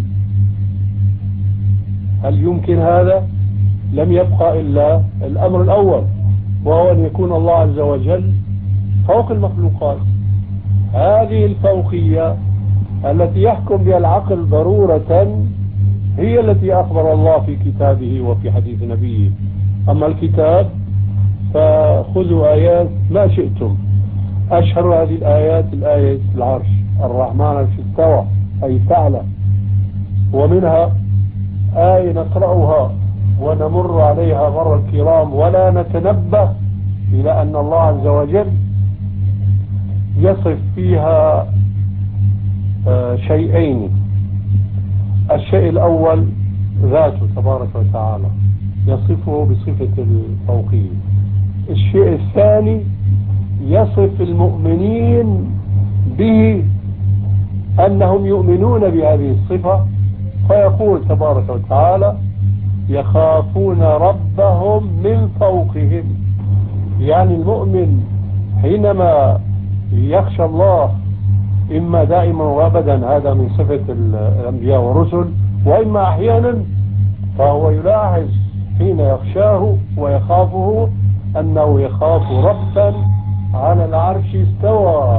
هل يمكن هذا؟ لم يبقى إلا الأمر الأول، وهو أن يكون الله عز وجل فوق المخلوقات. هذه الفوقية التي يحكم بها العقل ضرورة هي التي أخبر الله في كتابه وفي حديث نبيه. أما الكتاب فخذوا آيات ما شئتم. أشهر هذه الآيات الآية العرش، الرحمن في استوى أي تعالى، ومنها آية نقرأها ونمر عليها مر الكرام ولا نتنبه إلى أن الله عز وجل يصف فيها شيئين. الشيء الأول ذاته تبارك وتعالى يصفه بصفة الفوقية. الشيء الثاني يصف المؤمنين به أنهم يؤمنون بهذه الصفة، فيقول تبارك وتعالى: يخافون ربهم من فوقهم. يعني المؤمن حينما يخشى الله إما دائما وأبدا، هذا من صفة الأنبياء والرسل، وإما أحيانا فهو يلاحظ حين يخشاه ويخافه أنه يخاف ربا على العرش استوى.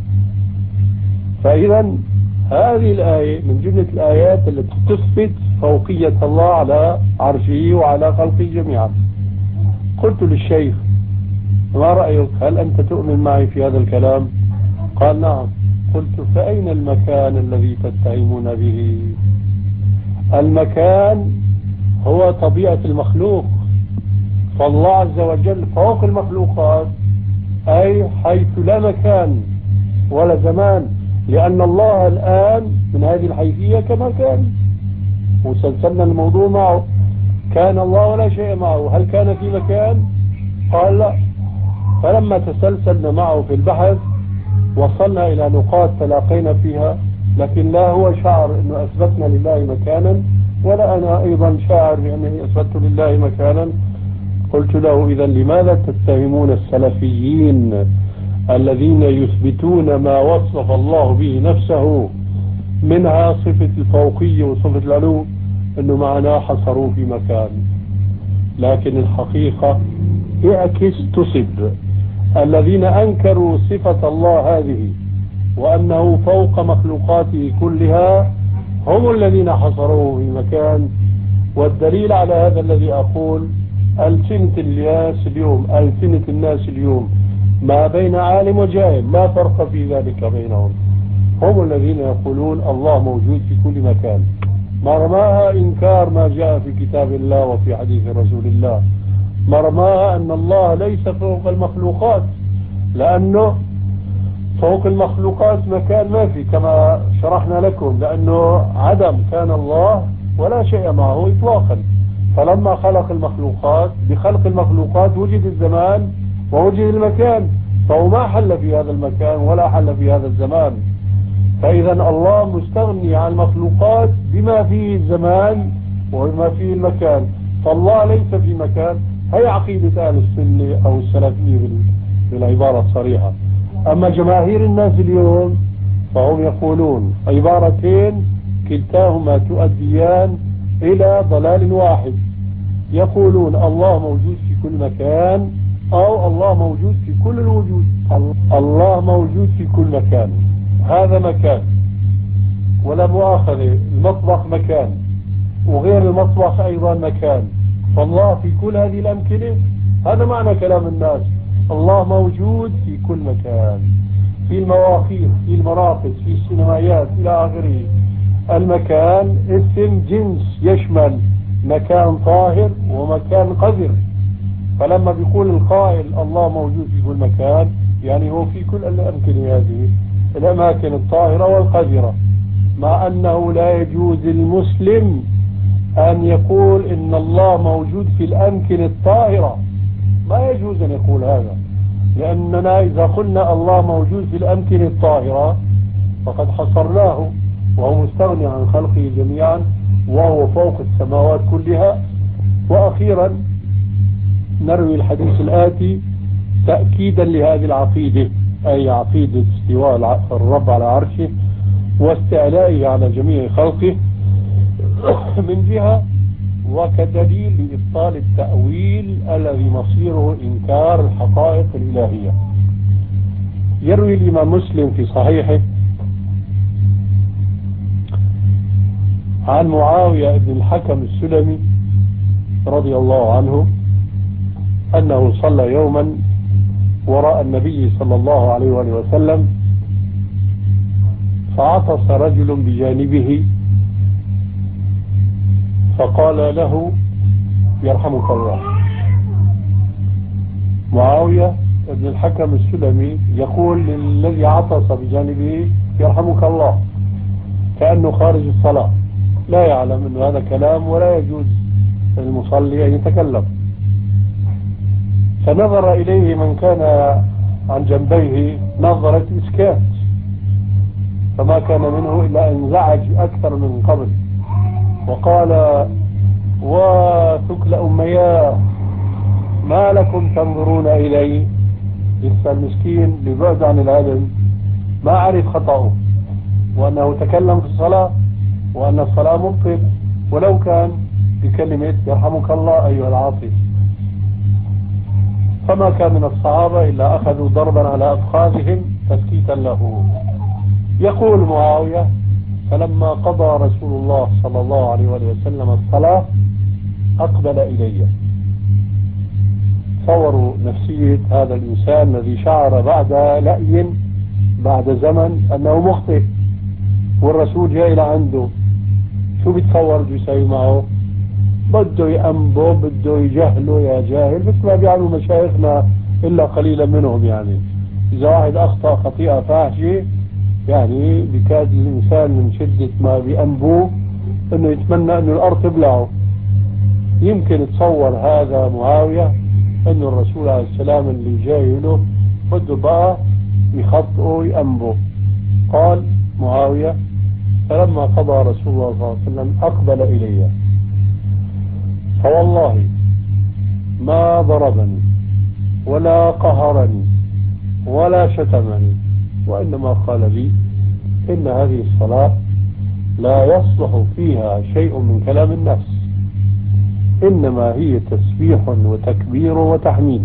فإذا هذه الآية من جملة الآيات التي تثبت فوقية الله على عرشه وعلى خلقه جميعا. قلت للشيخ: ما رأيك؟ هل أنت تؤمن معي في هذا الكلام؟ قال: نعم. قلت: فأين المكان الذي تتهمون به؟ المكان هو طبيعة المخلوق، فالله عز وجل فوق المخلوقات، أي حيث لا مكان ولا زمان، لأن الله الآن من هذه الحيثية كما كان، وسلسلنا الموضوع معه. كان الله ولا شيء معه، هل كان في مكان؟ قال: لا. فلما تسلسلنا معه في البحث وصلنا إلى نقاط تلاقينا فيها، لكن لا هو شعر أنه أثبتنا لله مكانا، ولا أنا أيضا شاعر بأنني أثبت لله مكانا. قلت له: إذا لماذا تتهمون السلفيين الذين يثبتون ما وصف الله به نفسه، منها صفة الفوقية وصفة العلو، أنه معناه حصروا في مكان؟ لكن الحقيقة اعكس تصب. الذين أنكروا صفة الله هذه وأنه فوق مخلوقاته كلها هم الذين حصروه في مكان. والدليل على هذا الذي أقول: ألسنة الناس اليوم ما بين عالم وجاهل، لا فرق في ذلك بينهم. هم الذين يقولون الله موجود في كل مكان، مرماها إنكار ما جاء في كتاب الله وفي حديث رسول الله، مرماها أن الله ليس فوق المخلوقات، لأنه فوق المخلوقات مكان ما في، كما شرحنا لكم، لأنه عدم كان الله ولا شيء معه إطلاقا. فلما خلق المخلوقات، بخلق المخلوقات وجد الزمان ووجد المكان، فهو ما حل في هذا المكان ولا حل في هذا الزمان. فإذا الله مستغني عن المخلوقات بما فيه الزمان وبما فيه المكان، فالله ليس في مكان. هي عقيدة أهل السنة أو السلفية بالعبارة الصريحة. أما جماهير الناس اليوم فهم يقولون عبارتين كلتاهما تؤديان إلى ضلال واحد. يقولون الله موجود في كل مكان، أو الله موجود في كل الوجود. الله موجود في كل مكان، هذا مكان، ولا مؤاخذة المطبخ مكان، وغير المطبخ أيضا مكان، فالله في كل هذه الأمكنة. هذا معنى كلام الناس، الله موجود في كل مكان، في المواقيت، في المراقص، في السينمائيات إلى آخره. المكان اسم جنس يشمل مكان طاهر ومكان قذر. فلما بيقول القائل الله موجود في كل مكان، يعني هو في كل الأمكنة، هذه الأماكن الطاهرة والقذرة، مع أنه لا يجوز للمسلم أن يقول إن الله موجود في الأمكنة الطاهرة. ما يجوز أن يقول هذا، لأننا إذا قلنا الله موجود في الأمكنة الطاهرة فقد حصرناه، وهو مستغني عن خلقه جميعا، وهو فوق السماوات كلها. وأخيرا نروي الحديث الآتي تأكيدا لهذه العقيدة، أي عقيدة استواء الرب على عرشه واستعلائه على جميع خلقه من جهة، وكدليل لإبطال التأويل الذي مصيره إنكار الحقائق الإلهية. يروي الإمام مسلم في صحيحه عن معاوية بن الحكم السلمي رضي الله عنه أنه صلى يوما وراء النبي صلى الله عليه وآله وسلم، فعطس رجل بجانبه فقال له: يرحمك الله. معاوية بن الحكم السلمي يقول للذي عطس بجانبه: يرحمك الله، كأنه خارج الصلاة، لا يعلم أن هذا كلام ولا يجوز للمصلي أن يتكلم. فنظر إليه من كان عن جنبيه نظرة إسكات، فما كان منه إلا أن انزعج أكثر من قبل، وقال: وثكل أمياه، ما لكم تنظرون إلي؟ لسه المسكين ببعد عن العلم ما عرف خطأه وأنه تكلم في الصلاة وأن الصلاة مبطل، ولو كان بكلمة يرحمك الله أيها العاصي. فما كان من الصحابة إلا أخذوا ضربا على أفخاذهم تسكيتا له. يقول معاوية: فلما قضى رسول الله صلى الله عليه وسلم الصلاة أقبل إلي. تصوروا نفسية هذا الإنسان الذي شعر بعد لأي بعد زمن أنه مخطئ والرسول جاي إلى عنده، شو بيتصور بده يسوي معه؟ بده يأنبه، بده يجهله يا جاهل، مثل ما بيعملوا مشايخنا إلا قليلا منهم. يعني إذا واحد أخطأ خطيئة فاحشة يعني بكاد الإنسان من شدة ما بيأنبوه أنه يتمنى أنه الأرض تبلعه. يمكن تصور هذا معاوية أنه الرسول عليه السلام اللي جاي له بده بقى يخطئه يأنبه. قال معاوية: فلما قضى رسول الله صلى الله عليه وسلم أقبل إلي فوالله ما ضربني ولا قهرني ولا شتمني، وإنما قال لي: إن هذه الصلاة لا يصلح فيها شيء من كلام النفس، إنما هي تسبيح وتكبير وتحميد.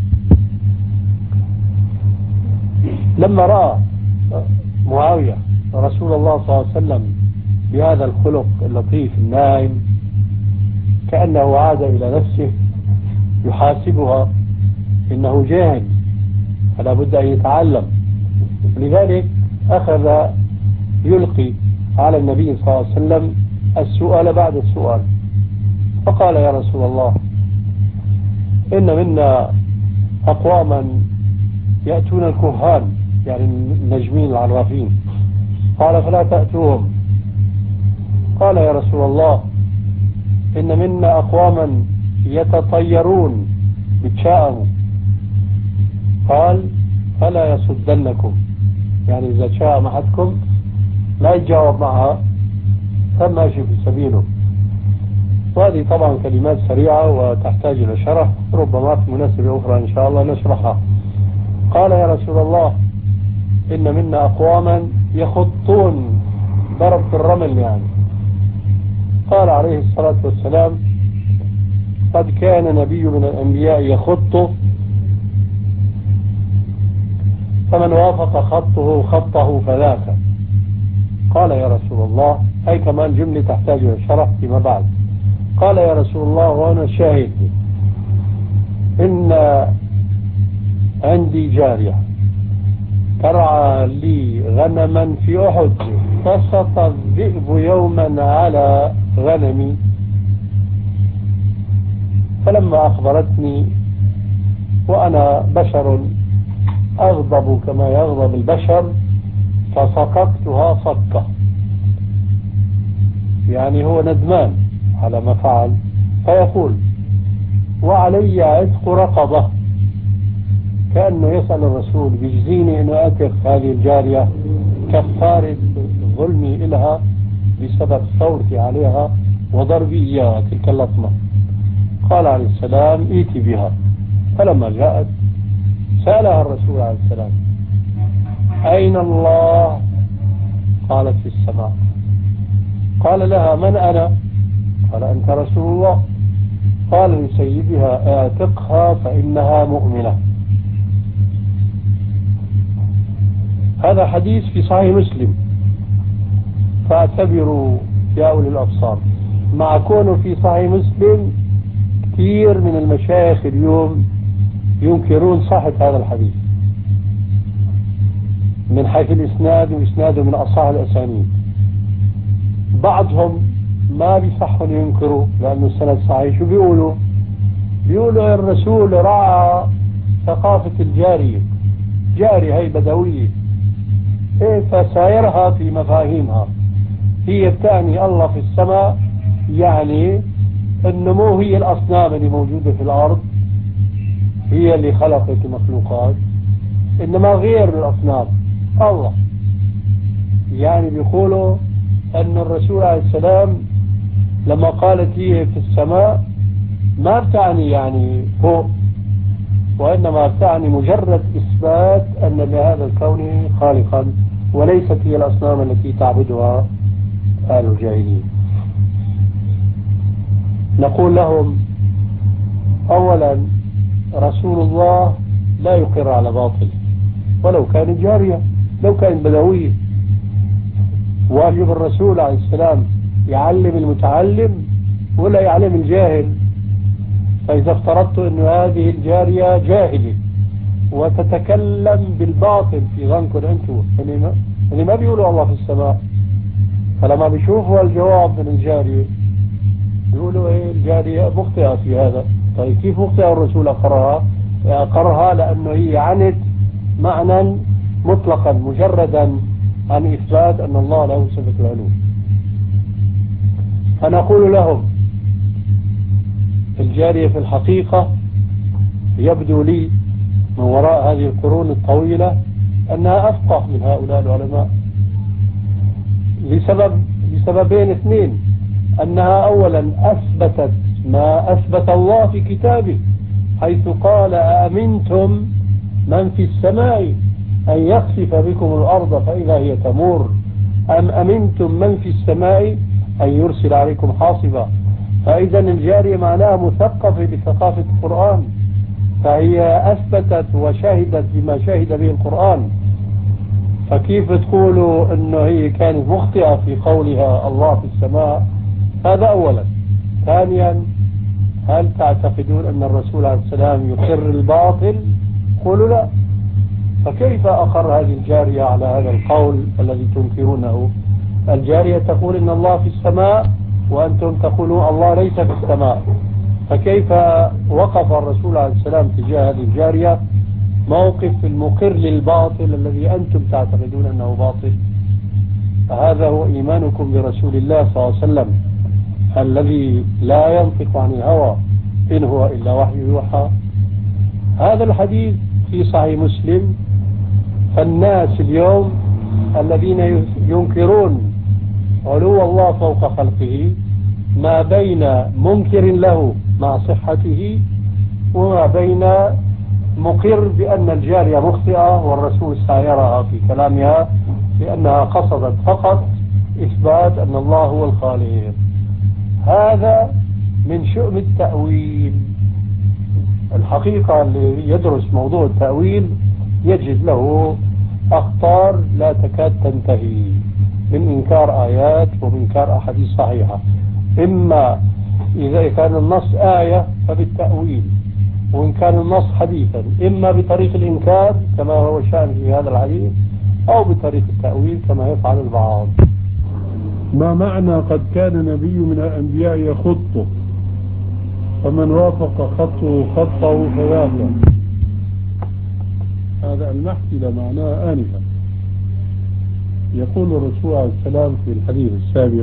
لما رأى معاوية رسول الله صلى الله عليه وسلم بهذا الخلق اللطيف الناعم كأنه عاد إلى نفسه يحاسبها، إنه جاهل فلا بد أن يتعلم، لذلك أخذ يلقي على النبي صلى الله عليه وسلم السؤال بعد السؤال. فقال: يا رسول الله، إن منا أقواما يأتون الكهان، يعني النجمين العرافين. قال: فلا تأتوهم. قال: يا رسول الله، إن منا أقواما يتطيرون بتشاءموا. قال: فلا يصدنكم، يعني إذا شاء أحدكم لا يتجاوب معها فماشي في سبيله. وهذه طبعا كلمات سريعة وتحتاج إلى شرح، ربما في مناسبة أخرى إن شاء الله نشرحها. قال: يا رسول الله، إن منا أقواما يخطون ضرب في الرمل يعني. قال عليه الصلاة والسلام: قد كان نبي من الأنبياء يخط، فمن وافق خطه فذاك. قال: يا رسول الله، هي كمان جملة تحتاج إلى شرح فيما بعد. قال: يا رسول الله، وأنا شاهد، إن عندي جارية ترعى لي غنما في أحد، فسط الذئب يوما على غنمي، فلما أخبرتني وأنا بشر أغضب كما يغضب البشر فسقطتها صكة، يعني هو ندمان على ما فعل، فيقول: وعلي عتق رقبة، كأنه يسأل الرسول: بيجزيني أن أعتق هذه الجارية كفارة ظلمي إلها بسبب صوتي عليها وضربي إياها تلك اللطمة. قال عليه السلام: ائتي بها. فلما جاءت سألها الرسول عليه السلام: أين الله؟ قالت: في السماء. قال لها: من أنا؟ قال: أنت رسول الله. قال لسيدها: اعتقها فإنها مؤمنة. هذا حديث في صحيح مسلم، فاعتبروا يا أولي الأبصار. مع كونه في صحيح مسلم كثير من المشايخ اليوم ينكرون صحة هذا الحديث من حيث الإسناد، وإسناده من أصح الأسانيد. بعضهم ما بيصحوا ينكروا لأنه السند صحيح. شو بيقولوا؟ بيقولوا الرسول رعى ثقافة الجارية، جاري هي بدوية، فسايرها في مفاهيمها، هي بتعني الله في السماء، يعني النمو هي الأصنام اللي موجودة في الأرض هي اللي خلقت المخلوقات، إنما غير الأصنام الله. يعني بيقولوا أن الرسول عليه السلام لما قالت هي في السماء ما بتعني يعني فوق، وإنما تعني مجرد إثبات أن لهذا الكون خالقا، وليست هي الأصنام التي تعبدها آل الجاهلين. نقول لهم أولا رسول الله لا يقر على باطل ولو كانت جارية، لو كانت بدوية. واجب الرسول عليه السلام يعلم المتعلم ولا يعلم الجاهل. فإذا افترضت أن هذه الجارية جاهلة وتتكلم بالباطل في ظنكم أنتم اللي ما بيقولوا الله في السماء، فلما بيشوفوا الجواب من الجارية بيقولوا إيه الجارية مخطئة في هذا. طيب كيف مخطئة؟ الرسول أقرها لأنه هي عنت معنى مطلقا مجردا عن إثبات أن الله له صفة العلو. فنقول لهم الجارية في الحقيقة يبدو لي من وراء هذه القرون الطويلة أنها أفقه من هؤلاء العلماء لسببين اثنين. أنها أولا أثبتت ما أثبت الله في كتابه، حيث قال أأمنتم من في السماء أن يخسف بكم الأرض فإذا هي تمور أم أمنتم من في السماء أن يرسل عليكم حاصبا. فإذا الجارية معناها مثقفة بثقافة القرآن، فهي أثبتت وشهدت بما شهد به القرآن. فكيف تقولوا أنه هي كانت مخطئة في قولها الله في السماء؟ هذا أولا. ثانيا، هل تعتقدون أن الرسول عليه السلام يقر الباطل؟ قولوا لا. فكيف أقر هذه الجارية على هذا القول الذي تنكرونه؟ الجارية تقول إن الله في السماء وأنتم تقولون الله ليس في السماء. فكيف وقف الرسول عليه السلام تجاه هذه الجارية موقف المقر للباطل الذي أنتم تعتقدون أنه باطل؟ فهذا هو إيمانكم برسول الله صلى الله عليه وسلم الذي لا ينطق عن الهوى إن هو إلا وحي يوحى. هذا الحديث في صحيح مسلم. فالناس اليوم الذين ينكرون علو الله فوق خلقه ما بين منكر له مع صحته وما بين مقر بأن الجارية مخطئة والرسول سيرها في كلامها لأنها قصدت فقط إثبات أن الله هو الخالق. هذا من شؤم التأويل. الحقيقة اللي يدرس موضوع التأويل يجد له أخطار لا تكاد تنتهي من إنكار آيات ومن إنكار أحاديث صحيحة. إما إذا كان النص آية فبالتأويل، وإن كان النص حديثا إما بطريق الإنكار كما هو شأن في هذا الحديث أو بطريق التأويل كما يفعل البعض. ما معنى قد كان نبي من الأنبياء يخطه فمن وافق خطه فوافق؟ هذا المحكي معناه آنفا. يقول الرسول عليه السلام في الحديث السابق: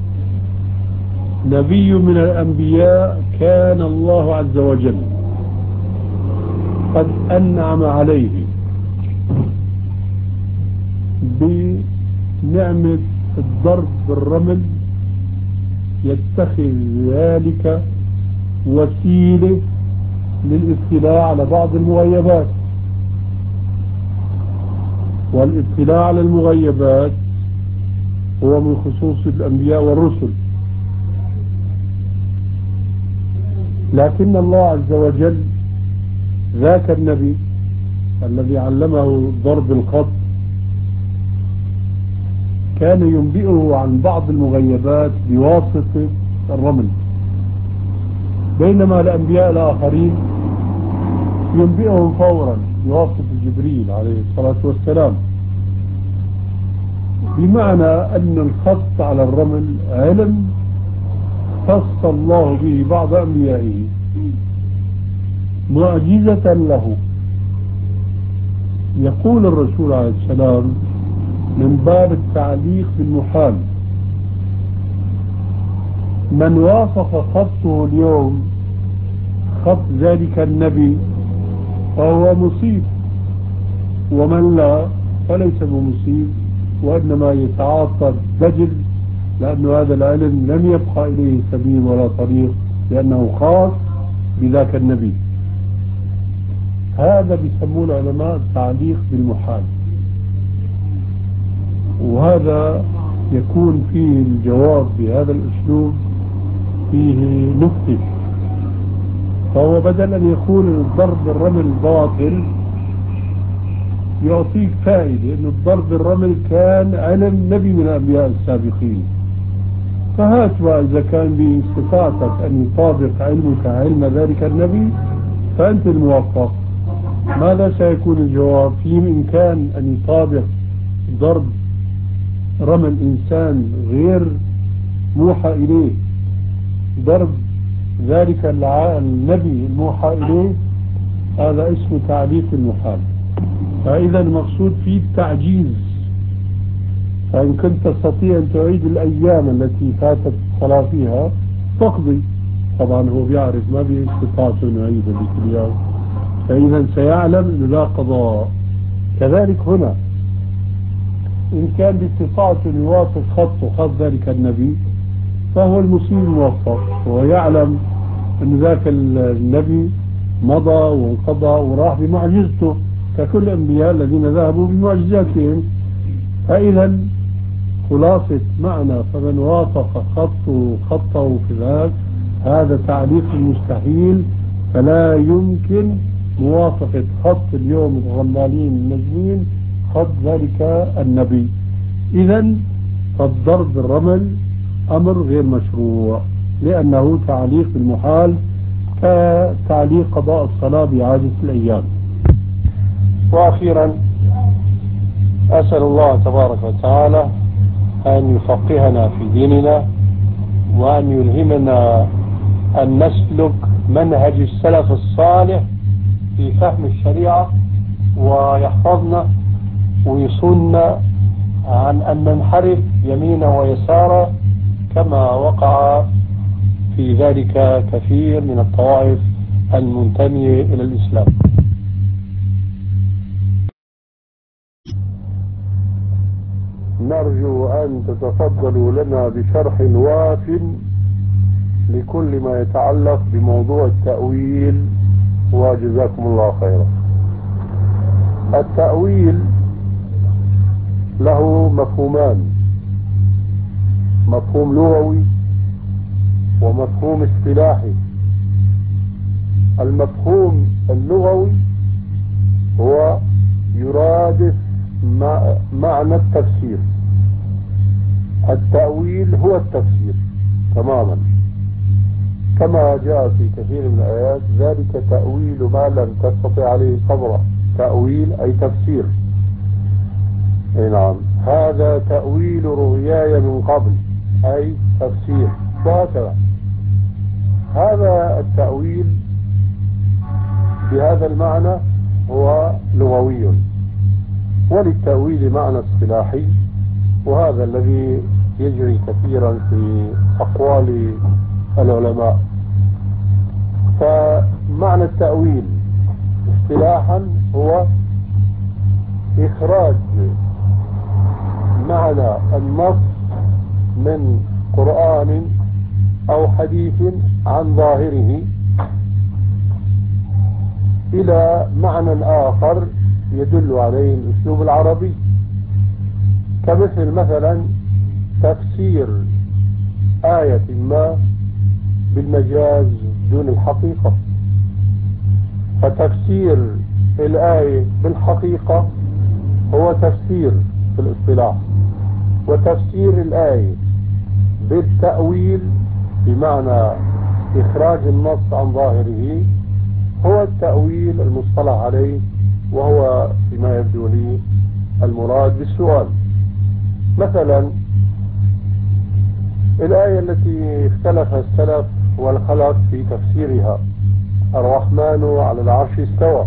نبي من الأنبياء كان الله عز وجل قد أنعم عليه بنعمة الضرب بالرمل، يتخذ ذلك وسيلة للاطلاع على بعض المغيبات. والاطلاع على المغيبات هو من خصوص الأنبياء والرسل، لكن الله عز وجل ذاك النبي الذي علمه ضرب الخط كان ينبئه عن بعض المغيبات بواسطة الرمل، بينما الأنبياء الآخرين ينبئهم فورا بواسطة جبريل عليه الصلاة والسلام. بمعنى أن الخط على الرمل علم خص الله به بعض أنبيائه معجزة له. يقول الرسول عليه السلام من باب التعليق بالمحال: من وافق خطه اليوم خط ذلك النبي فهو مصيب، ومن لا فليس بمصيب، وإنما يتعاطى الدجل، لأن هذا العلم لم يبقى إليه سبيل ولا طريق، لأنه خاص بذاك النبي. هذا بيسموه العلماء تعليق بالمحال، وهذا يكون فيه الجواب بهذا الأسلوب فيه نكتة. فهو بدل أن يقول الضرب بالرمل باطل يعطيك فائدة أن الضرب بالرمل كان علم نبي من الأنبياء السابقين، فهات بقى إذا كان باستطاعتك أن يطابق علمك علم ذلك النبي فأنت الموفق. ماذا سيكون الجواب؟ في إمكان أن يطابق ضرب رمل إنسان غير موحى إليه ضرب ذلك النبي الموحى إليه؟ هذا اسمه تعليق المحال. فإذا المقصود فيه التعجيز. فإن كنت تستطيع أن تعيد الأيام التي فاتت الصلاة فيها تقضي. طبعا هو بيعرف ما باستطاعته أن يعيد بكل يوم، فإذا سيعلم أنه لا قضاء. كذلك هنا إن كان باستطاعته أن يوافق خط ذلك النبي فهو المصيب الموفق، وهو يعلم أن ذاك النبي مضى وانقضى وراح بمعجزته ككل الأنبياء الذين ذهبوا بمعجزاتهم. فإذا خلاصة معنى فمن وافق خطه في ذاك هذا تعليق المستحيل، فلا يمكن موافقة خط اليوم الغمالين النجمين خط ذلك النبي. إذا فالضرب بالرمل أمر غير مشروع لأنه تعليق بالمحال كتعليق قضاء الصلاة بعادة الأيام. وأخيرا أسأل الله تبارك وتعالى أن يفقهنا في ديننا وأن يلهمنا أن نسلك منهج السلف الصالح في فهم الشريعة، ويحفظنا ويصوننا عن أن ننحرف يمينا ويسارا كما وقع في ذلك كثير من الطوائف المنتمية إلى الإسلام. نرجو أن تتفضلوا لنا بشرح واف لكل ما يتعلق بموضوع التأويل، وجزاكم الله خيرا. التأويل له مفهومان، مفهوم لغوي ومفهوم اصطلاحي. المفهوم اللغوي هو يرادف معنى التفسير. التأويل هو التفسير تماما، كما جاء في كثير من الآيات ذلك تأويل ما لم تستطع عليه صبرا. تأويل أي تفسير. نعم، هذا تأويل رؤياي من قبل أي تفسير، وهكذا. هذا التأويل بهذا المعنى هو لغوي، وللتأويل معنى اصطلاحي، وهذا الذي يجري كثيرا في أقوال العلماء. فمعنى التأويل اصطلاحا هو إخراج معنى النص من قرآن أو حديث عن ظاهره إلى معنى آخر يدل عليه الأسلوب العربي، كمثل مثلا تفسير آية ما بالمجاز دون الحقيقة. فتفسير الآية بالحقيقة هو تفسير في الاصطلاح، وتفسير الآية بالتأويل بمعنى إخراج النص عن ظاهره هو التأويل المصطلح عليه، وهو فيما يبدو لي المراد بالسؤال. مثلا الآية التي اختلف السلف والخلف في تفسيرها، الرحمن على العرش استوى.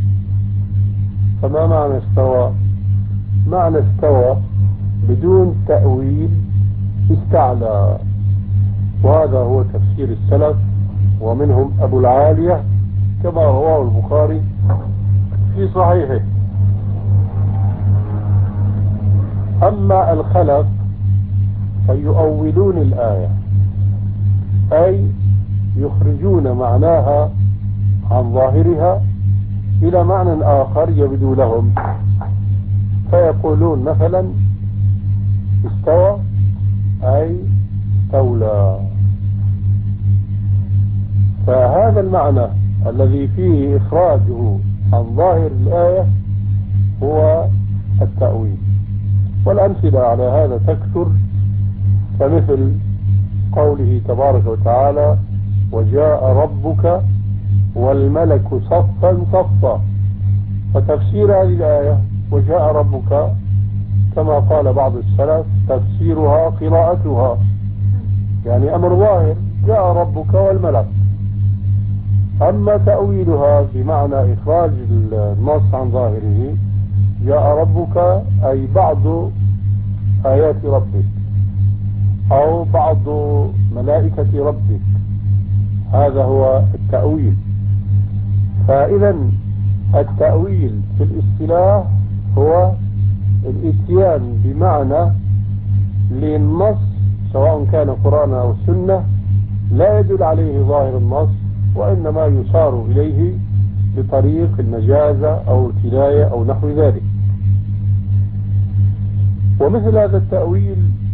فما معنى استوى؟ معنى استوى بدون تأويل استعلى، وهذا هو تفسير السلف، ومنهم أبو العالية كما رواه البخاري في صحيحه. أما الخلف فيؤولون الآية، أي يخرجون معناها عن ظاهرها إلى معنى آخر يبدو لهم، فيقولون مثلا استوى أي استولى. فهذا المعنى الذي فيه إخراجه عن ظاهر الآية هو التأويل. والأمثلة على هذا تكثر، كمثل قوله تبارك وتعالى وجاء ربك والملك صفا صفا. فتفسير هذه الآية وجاء ربك كما قال بعض السلف تفسيرها قراءتها، يعني أمر ظاهر جاء ربك والملك. أما تأويلها بمعنى إخراج النص عن ظاهره جاء ربك أي بعض آيات ربك أو بعض ملائكة ربك، هذا هو التأويل. فإذا التأويل في الاصطلاح هو الاتيان بمعنى للنص سواء كان قرآن أو سنة لا يدل عليه ظاهر النص، وإنما يصار إليه بطريق المجازة أو الكناية أو نحو ذلك. ومثل هذا التأويل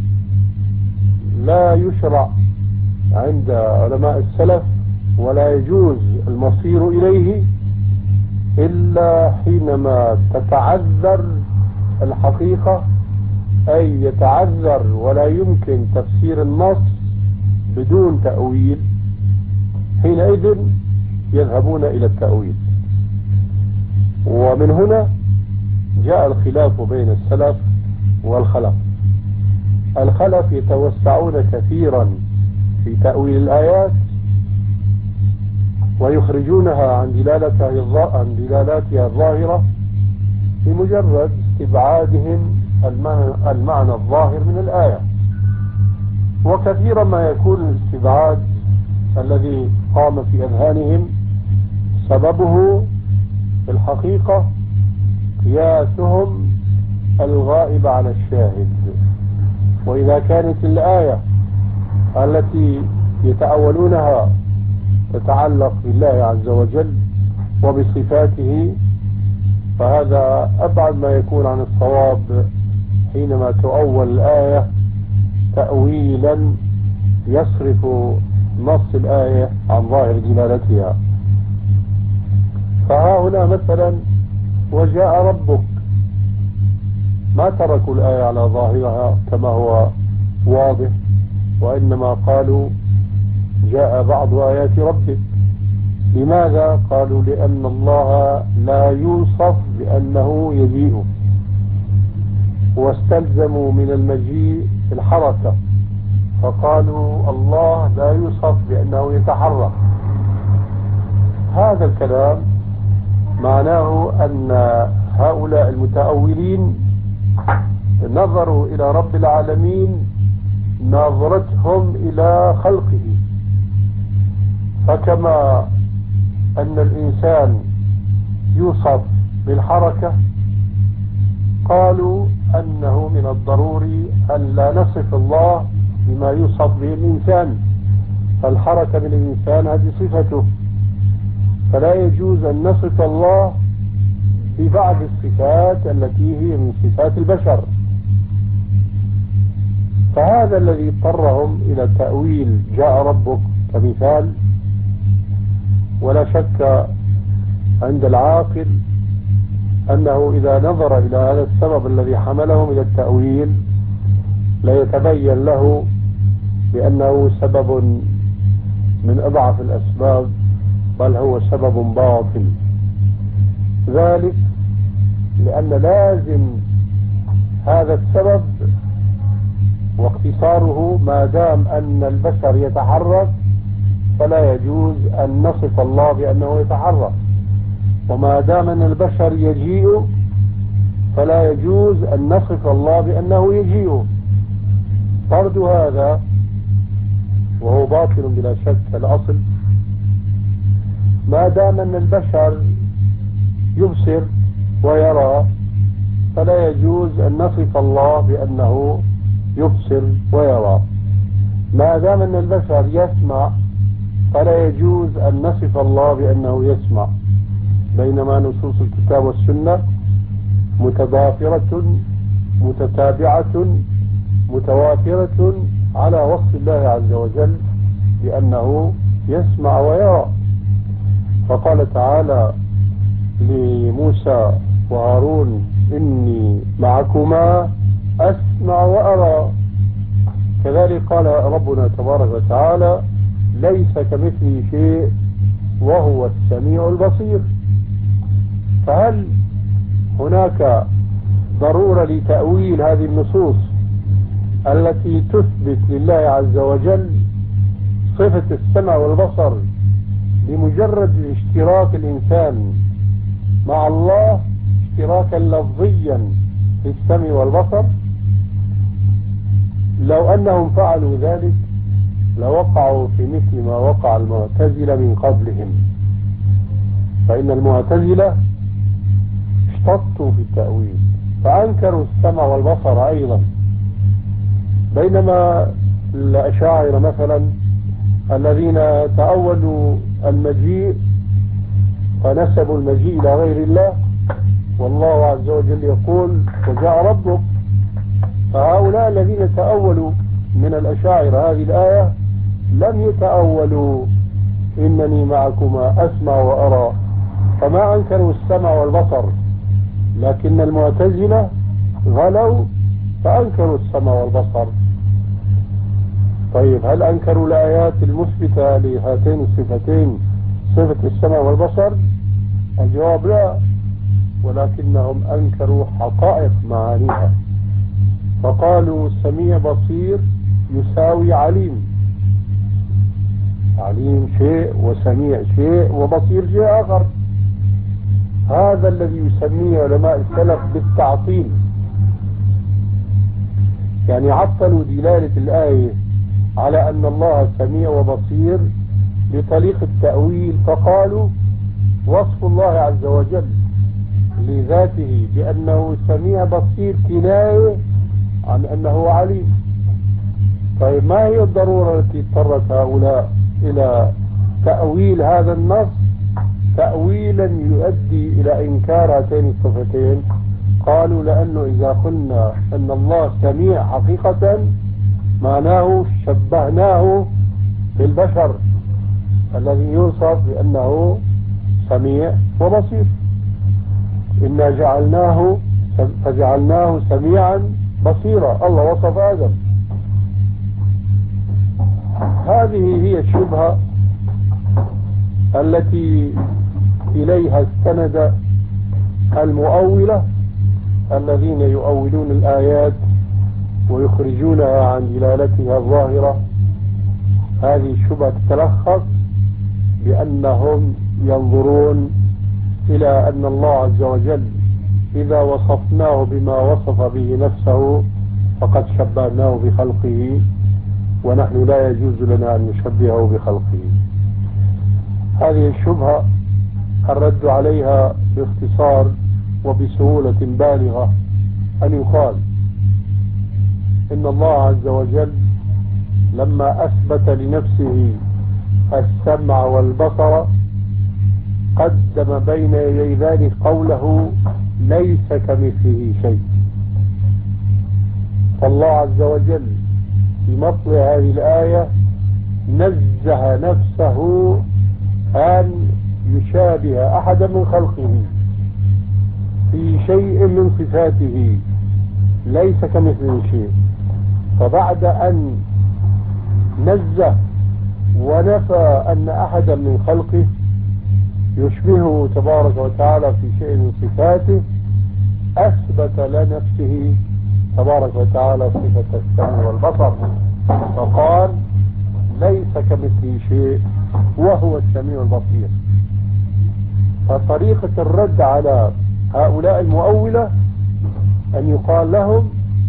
لا يشرع عند علماء السلف ولا يجوز المصير إليه إلا حينما تتعذر الحقيقة، أي يتعذر ولا يمكن تفسير النص بدون تأويل، حينئذ يذهبون إلى التأويل. ومن هنا جاء الخلاف بين السلف والخلف. الخلف يتوسعون كثيرا في تأويل الآيات ويخرجونها عن دلالاتها الظاهرة بمجرد استبعادهم المعنى الظاهر من الآية. وكثيرا ما يكون الاستبعاد الذي قام في أذهانهم سببه في الحقيقة قياسهم الغائب على الشاهد. وإذا كانت الآية التي يتأولونها تتعلق بالله عز وجل وبصفاته فهذا أبعد ما يكون عن الصواب حينما تؤول الآية تأويلا يصرف نص الآية عن ظاهر دلالتها. فها هنا مثلا وجاء ربك، ما تركوا الآية على ظاهرها كما هو واضح، وإنما قالوا جاء بعض آيات ربك. لماذا؟ قالوا لأن الله لا يوصف بأنه يجيء، واستلزموا من المجيء الحركة، فقالوا الله لا يوصف بأنه يتحرك. هذا الكلام معناه أن هؤلاء المتأولين نظروا إلى رب العالمين نظرتهم إلى خلقه، فكما أن الإنسان يوصف بالحركة قالوا أنه من الضروري أن لا نصف الله بما يوصف به الإنسان، فالحركة بالإنسان هذه صفته، فلا يجوز أن نصف الله ببعض الصفات التي هي من صفات البشر. فهذا الذي اضطرهم إلى تأويل جاء ربك كمثال. ولا شك عند العاقل أنه إذا نظر إلى هذا السبب الذي حملهم إلى التأويل لا يتبين له بأنه سبب من أضعف الأسباب، بل هو سبب باطل. ذلك لأن لازم هذا السبب واقتصاره ما دام أن البشر يتحرك فلا يجوز أن نصف الله بأنه يتحرك، وما دام أن البشر يجيء فلا يجوز أن نصف الله بأنه يجيء. فرد هذا وهو باطل بلا شك الأصل. ما دام أن البشر يبصر ويرى فلا يجوز أن نصف الله بأنه يبصر ويرى. ما دام أن البشر يسمع فلا يجوز أن نصف الله بأنه يسمع. بينما نصوص الكتاب والسنة متضافرة متتابعة متوافرة على وصف الله عز وجل بأنه يسمع ويرى. فقال تعالى لموسى وهارون إني معكما أسمع وأرى. كذلك قال ربنا تبارك وتعالى ليس كمثله شيء وهو السميع البصير. فهل هناك ضرورة لتأويل هذه النصوص التي تثبت لله عز وجل صفة السمع والبصر لمجرد اشتراك الإنسان مع الله اشتراكا لفظيا في السمع والبصر؟ لو أنهم فعلوا ذلك لوقعوا في مثل ما وقع المعتزلة من قبلهم. فإن المعتزلة اشتطوا في التأويل فأنكروا السمع والبصر أيضا، بينما الأشاعرة مثلا الذين تأولوا المجيء فنسبوا المجيء إلى غير الله، والله عز وجل يقول وجاء ربك. فهؤلاء الذين تأولوا من الأشاعرة هذه الآية لم يتأولوا إنني معكما أسمع وأرى، فما أنكروا السمع والبصر، لكن المعتزلة غلوا فأنكروا السمع والبصر. طيب هل أنكروا الآيات المثبتة لهاتين الصفتين صفة السمع والبصر؟ الجواب لا، ولكنهم أنكروا حقائق معانيها، فقالوا سميع بصير يساوي عليم. عليم شيء وسميع شيء وبصير شيء آخر. هذا الذي يسميه علماء السلف بالتعطيل، يعني عطلوا دلالة الآية على أن الله سميع وبصير بطريق التأويل، فقالوا وصف الله عز وجل لذاته بأنه سميع بصير كناية عن أنه عليم. طيب ما هي الضرورة التي اضطرت هؤلاء إلى تأويل هذا النص تأويلا يؤدي إلى إنكار هاتين الصفتين؟ قالوا لأنه إذا قلنا أن الله سميع حقيقة معناه شبهناه بالبشر الذي يوصف بأنه سميع وبصير. إنا فجعلناه سميعا بصيرا، الله وصف آدم. هذه هي الشبهة التي إليها استند المؤولة الذين يؤولون الآيات ويخرجونها عن دلالتها الظاهرة. هذه الشبهة تتلخص بأنهم ينظرون إلى أن الله عز وجل إذا وصفناه بما وصف به نفسه فقد شبهناه بخلقه، ونحن لا يجوز لنا أن نشبهه بخلقه. هذه الشبهة الرد عليها باختصار وبسهولة بالغة أن يقال إن الله عز وجل لما أثبت لنفسه السمع والبصر قدم بين يدي ذلك قوله ليس كمثله شيء. فالله عز وجل في مطلع هذه الآية نزه نفسه أن يشابه أحدا من خلقه في شيء من صفاته، ليس كمثله شيء. فبعد أن نزه ونفى أن أحدا من خلقه يشبهه تبارك وتعالى في شيء من صفاته، أثبت لنفسه تبارك وتعالى صفة السمع والبصر، فقال ليس كمثله شيء وهو السميع البصير. فطريقة الرد على هؤلاء المؤولة أن يقال لهم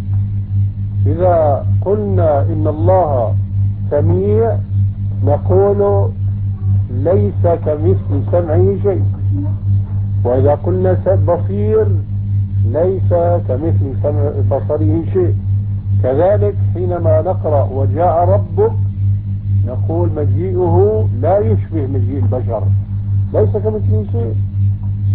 إذا قلنا إن الله سميع نقول ليس كمثل سمعه شيء، وإذا قلنا بصير ليس كمثل سمع بصره شيء. كذلك حينما نقرأ وجاء ربك نقول مجيئه لا يشبه مجيء البشر، ليس كمثله شيء.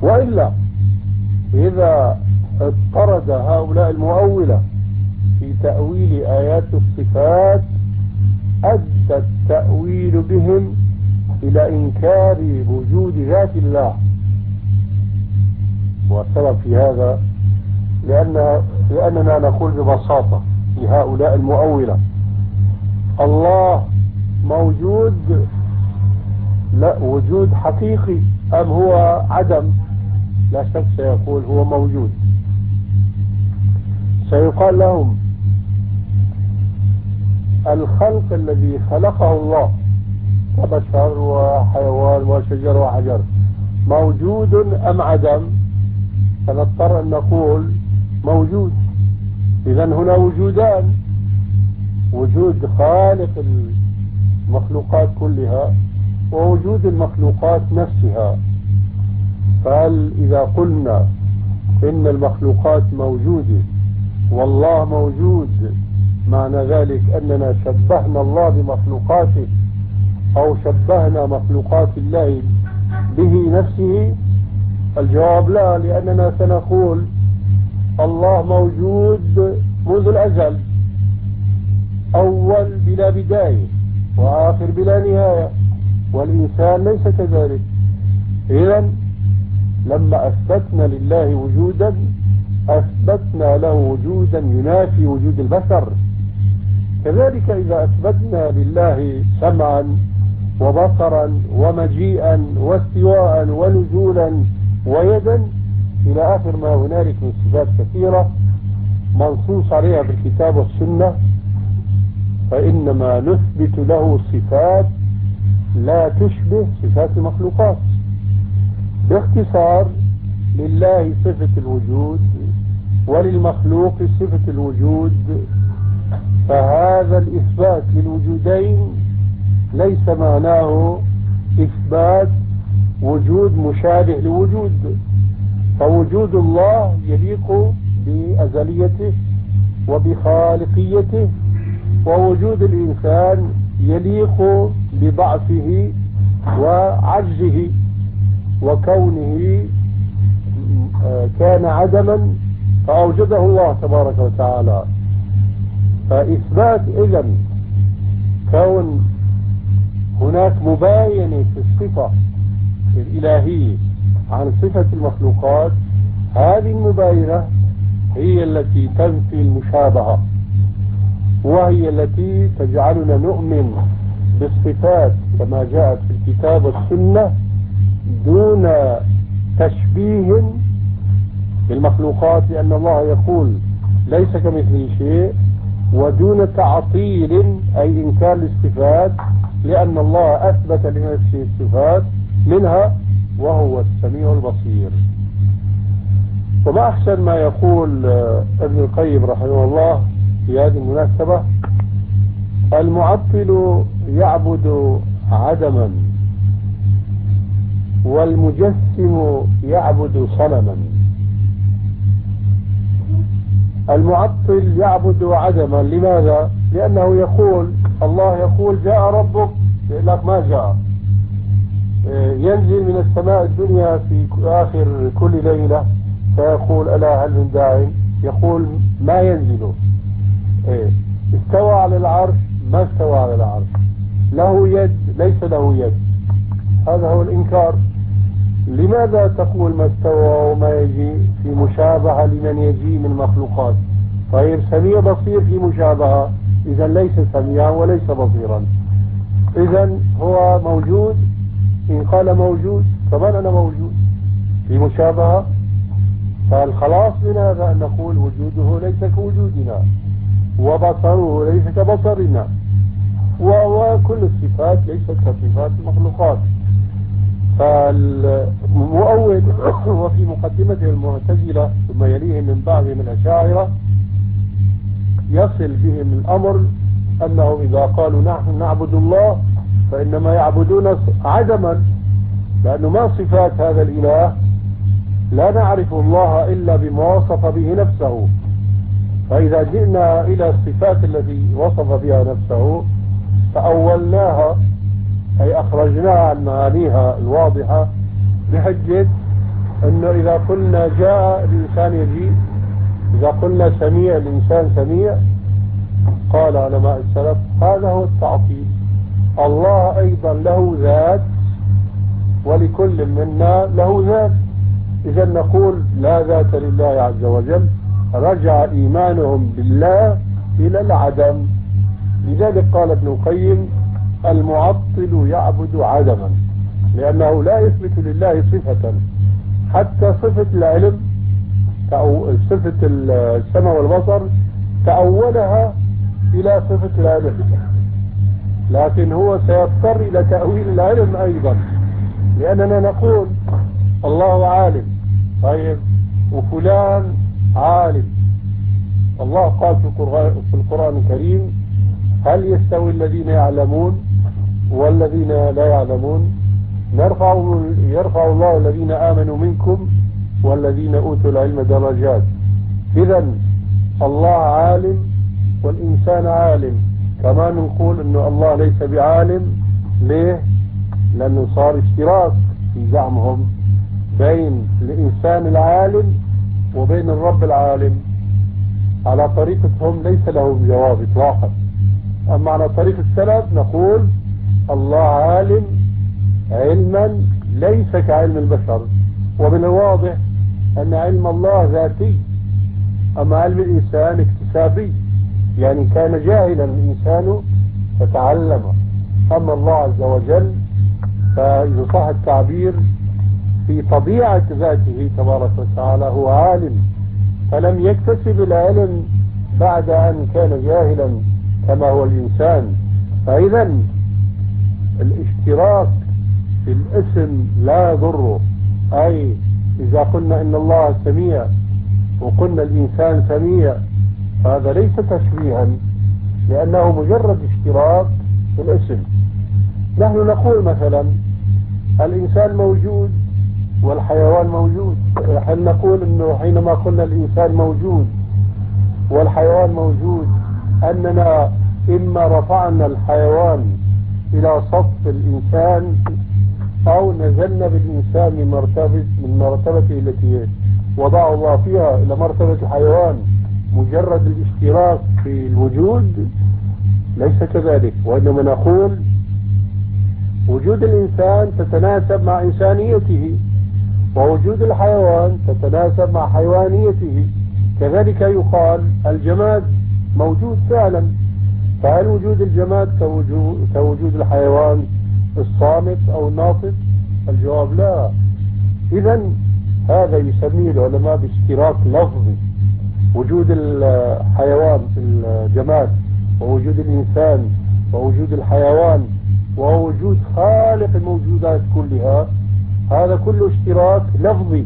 وإلا إذا اضطرد هؤلاء المؤولة في تأويل آيات الصفات أدى التأويل بهم إلى إنكار وجود ذات الله. والسبب في هذا لأننا نقول ببساطة لهؤلاء المؤولة: الله موجود، لا وجود حقيقي، أم هو عدم؟ لا شك سيقول هو موجود. سيقال لهم: الخلق الذي خلقه الله كبشر وحيوان وشجر وحجر موجود أم عدم؟ فنضطر أن نقول موجود. إذن هنا وجودان: وجود خالق المخلوقات كلها ووجود المخلوقات نفسها. فهل إذا قلنا إن المخلوقات موجودة والله موجود معنى ذلك أننا شبهنا الله بمخلوقاته أو شبهنا مخلوقات الله به نفسه؟ الجواب لا، لأننا سنقول الله موجود منذ الأزل، أول بلا بداية وآخر بلا نهاية، والإنسان ليس كذلك. إذن لما أثبتنا لله وجودا أثبتنا له وجودا ينافي وجود البشر. كذلك إذا أثبتنا لله سمعا وبصرا ومجيئا واستواء ونزولا ويدا إلى آخر ما هنالك من صفات كثيرة منصوص عليها في الكتاب والسنة، فإنما نثبت له صفات لا تشبه صفات المخلوقات. باختصار، لله صفة الوجود وللمخلوق صفة الوجود، فهذا الإثبات للوجودين ليس معناه إثبات وجود مشابه لوجود. فوجود الله يليق بأزليته وبخالقيته، ووجود الإنسان يليق بضعفه وعجزه وكونه كان عدما فأوجده الله تبارك وتعالى. فإثبات إذن كون هناك مباينة في الصفة الإلهية عن صفة المخلوقات، هذه المباينة هي التي تنفي المشابهة، وهي التي تجعلنا نؤمن بالصفات كما جاءت في الكتاب والسنة دون تشبيه بالمخلوقات، لأن الله يقول ليس كمثله شيء، ودون تعطيل أي إنكار للصفات، لأن الله أثبت لنفسه الصفات منها وهو السميع البصير. وما أحسن ما يقول ابن القيم رحمه الله في هذه المناسبة: المعطل يعبد عدما والمجسم يعبد صنما. المعطل يعبد عدما، لماذا؟ لأنه يقول الله يقول جاء ربك، يقول لك ما جاء. ينزل من السماء الدنيا في آخر كل ليلة فيقول ألا هل من داع؟ يقول ما ينزل. استوى على العرش، ما استوى على العرش. له يد، ليس له يد. هذا هو الإنكار. لماذا تقول ما استوى وما يجي في مشابهة لمن يجي من مخلوقات؟ طيب سميع بصير في مشابهة، إذا ليس سميعا وليس بصيرا. إذا هو موجود، إن قال موجود كمان أنا موجود في مشابهة. فالخلاص من هذا أن نقول وجوده ليس كوجودنا وبصره ليس كبصرنا، وكل الصفات ليست كصفات المخلوقات. فالمؤول وفي مقدمته المعتزلة ثم يليهم من بعضهم الأشاعرة يصل بهم الأمر أنهم إذا قالوا نحن نعبد الله فإنما يعبدون عدما، لأنه ما صفات هذا الإله؟ لا نعرف الله إلا بما وصف به نفسه. فإذا جئنا إلى الصفات التي وصف بها نفسه فأولناها أي أخرجناها عن معانيها الواضحة بحجة انه اذا قلنا جاء الانسان يجيء، اذا قلنا سميع الانسان سميع، قال علماء السلف هذا هو التعطيل. الله ايضا له ذات ولكل منا له ذات، اذا نقول لا ذات لله عز وجل، رجع ايمانهم بالله الى العدم. لذلك قال ابن القيم المعطل يعبد عدما، لأنه لا يثبت لله صفة، حتى صفة العلم أو صفة السمع والبصر تأولها إلى صفة العلم، لكن هو سيضطر إلى تأويل العلم أيضا، لأننا نقول الله عالم، طيب وفلان عالم. الله قال في القرآن الكريم هل يستوي الذين يعلمون والذين لا يعلمون؟ يرفع الله الذين آمنوا منكم والذين أوتوا العلم درجات. إذا الله عالم والإنسان عالم. كما نقول إنه الله ليس بعالم. ليه؟ لأنه صار اشتراك في زعمهم بين الإنسان العالم وبين الرب العالم. على طريقتهم ليس لهم جواب إطلاقا. أما على طريق السلف نقول الله عالم علما ليس كعلم البشر، ومن الواضح أن علم الله ذاتي، أما علم الإنسان اكتسابي، يعني كان جاهلا الإنسان فتعلم. أما الله عز وجل فإذا صح التعبير في طبيعة ذاته تبارك وتعالى هو عالم، فلم يكتسب العلم بعد أن كان جاهلا كما هو الإنسان. فإذا الاشتراك في الاسم لا يضره، أي إذا قلنا إن الله سميع وقلنا الإنسان سميع هذا ليس تشبيها، لأنه مجرد اشتراك في الاسم. نحن نقول مثلا الإنسان موجود والحيوان موجود. نحن نقول إنه حينما قلنا الإنسان موجود والحيوان موجود أننا إما رفعنا الحيوان إلى صف الإنسان أو نزلنا بالإنسان من مرتبته التي وضع الله فيها إلى مرتبة الحيوان. مجرد الاشتراك في الوجود ليس كذلك، وإنما نقول وجود الإنسان تتناسب مع إنسانيته، ووجود الحيوان تتناسب مع حيوانيته. كذلك يقال الجماد موجود فعلا، فهل وجود الجماد كوجود الحيوان الصامت أو الناطق؟ الجواب لا. إذا هذا يسميه العلماء باشتراك لفظي، وجود الحيوان في الجماد ووجود الإنسان ووجود الحيوان ووجود خالق الموجودات كلها، هذا كله اشتراك لفظي.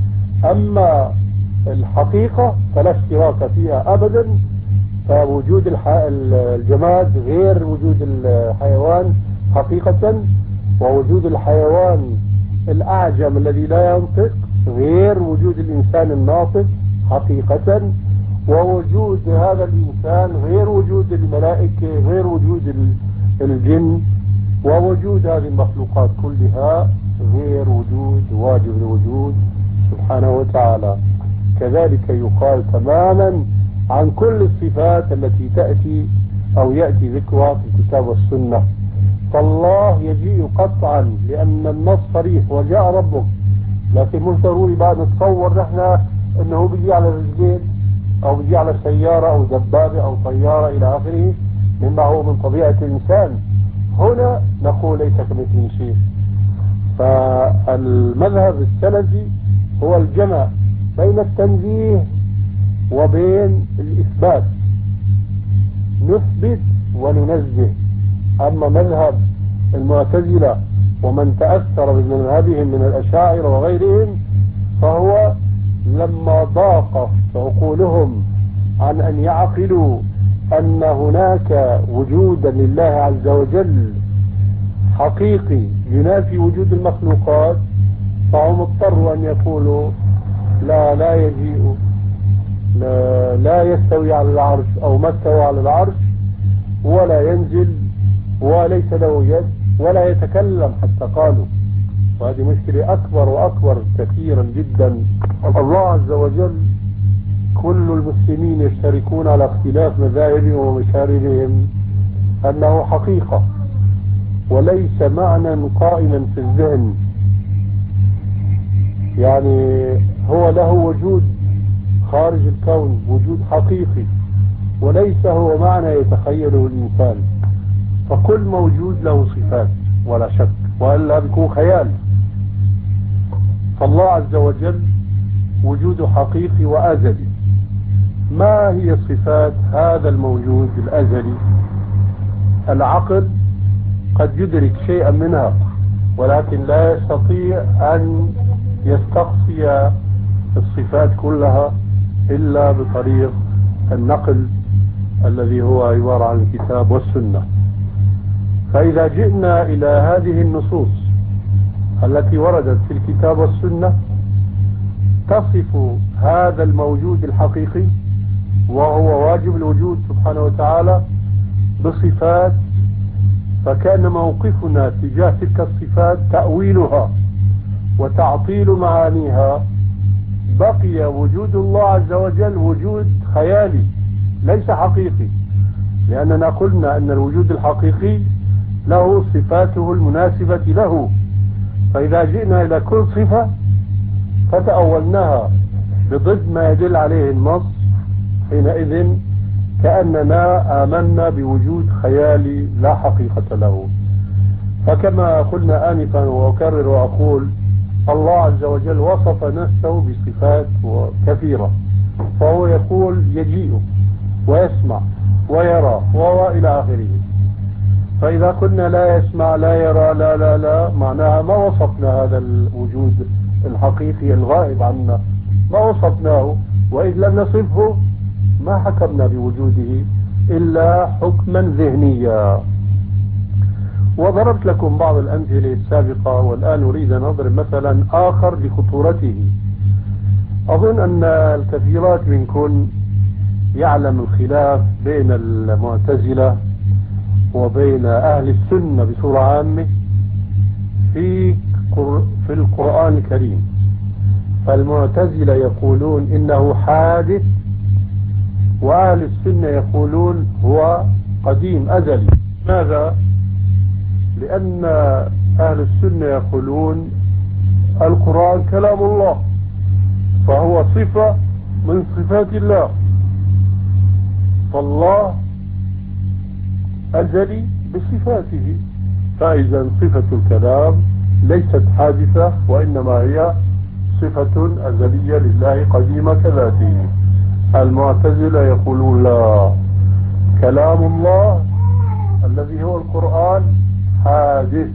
أما الحقيقة فلا اشتراك فيها أبدا، فوجود الجماد غير وجود الحيوان حقيقة، ووجود الحيوان الأعجم الذي لا ينطق غير وجود الإنسان الناطق حقيقة، ووجود هذا الإنسان غير وجود الملائكة غير وجود الجن، ووجود هذه المخلوقات كلها غير وجود واجب الوجود سبحانه وتعالى. كذلك يقال تماما عن كل الصفات التي تأتي أو يأتي ذكرها في الكتاب والسنة. فالله يجيء قطعا لأن النص صريح وجاء ربك، لكن مش ضروري بعد نتصور نحن أنه بيجي على رجلين أو بيجي على سيارة أو دبابة أو طيارة إلى آخره مما هو من طبيعة الإنسان. هنا نقول ليس كمثله شيء. فالمذهب السلفي هو الجمع بين التنزيه وبين الإثبات، نثبت وننزه. أما مذهب المعتزلة ومن تأثر بمذهبهم من الأشاعرة وغيرهم فهو لما ضاق عقولهم عن أن يعقلوا أن هناك وجودا لله عز وجل حقيقي ينافي وجود المخلوقات، فهم اضطروا أن يقولوا لا يجيء، لا يستوي على العرش أو ما استوى على العرش، ولا ينزل وليس له يد ولا يتكلم حتى قالوا. وهذه مشكلة أكبر وأكبر كثيرا جدا. الله عز وجل كل المسلمين يشتركون على اختلاف مذاهبهم ومشاربهم أنه حقيقة وليس معنى قائما في الذهن، يعني هو له وجود خارج الكون، وجود حقيقي وليس هو معنى يتخيله الإنسان. فكل موجود له صفات ولا شك، وإلا بيكون خيال. فالله عز وجل وجوده حقيقي وأزلي. ما هي صفات هذا الموجود الأزلي؟ العقل قد يدرك شيئا منها، ولكن لا يستطيع أن يستقصي الصفات كلها إلا بطريق النقل الذي هو عبارة عن الكتاب والسنة. فإذا جئنا إلى هذه النصوص التي وردت في الكتاب والسنة تصف هذا الموجود الحقيقي وهو واجب الوجود سبحانه وتعالى بصفات، فكان موقفنا تجاه تلك الصفات تأويلها وتعطيل معانيها. بقي وجود الله عز وجل وجود خيالي ليس حقيقي، لأننا قلنا أن الوجود الحقيقي له صفاته المناسبة له. فإذا جئنا إلى كل صفة فتأولناها بضد ما يدل عليه النص، حينئذ كأننا آمنا بوجود خيالي لا حقيقة له. فكما قلنا آنفا وأكرر وأقول، الله عز وجل وصف نفسه بصفات كثيرة، فهو يقول يجيء ويسمع ويرى وإلى آخره. فإذا قلنا لا يسمع لا يرى لا لا لا، معناها ما وصفنا هذا الوجود الحقيقي الغائب عنا، ما وصفناه، وإذ لم نصفه ما حكمنا بوجوده إلا حكما ذهنيا. وضربت لكم بعض الأمثلة السابقة، والآن أريد أن أضرب مثلا آخر لخطورته. أظن أن الكثيرات منكم يعلم الخلاف بين المعتزلة وبين أهل السنة بصورة عامة في القرآن الكريم. فالمعتزلة يقولون إنه حادث، وأهل السنة يقولون هو قديم أزلي. ماذا؟ لأن أهل السنة يقولون القرآن كلام الله، فهو صفة من صفات الله، فالله أزلي بصفاته، فإذا صفة الكلام ليست حادثة وإنما هي صفة أزلية لله قديمة كذاته. المعتزلة يقولون لا، كلام الله الذي هو القرآن حادث،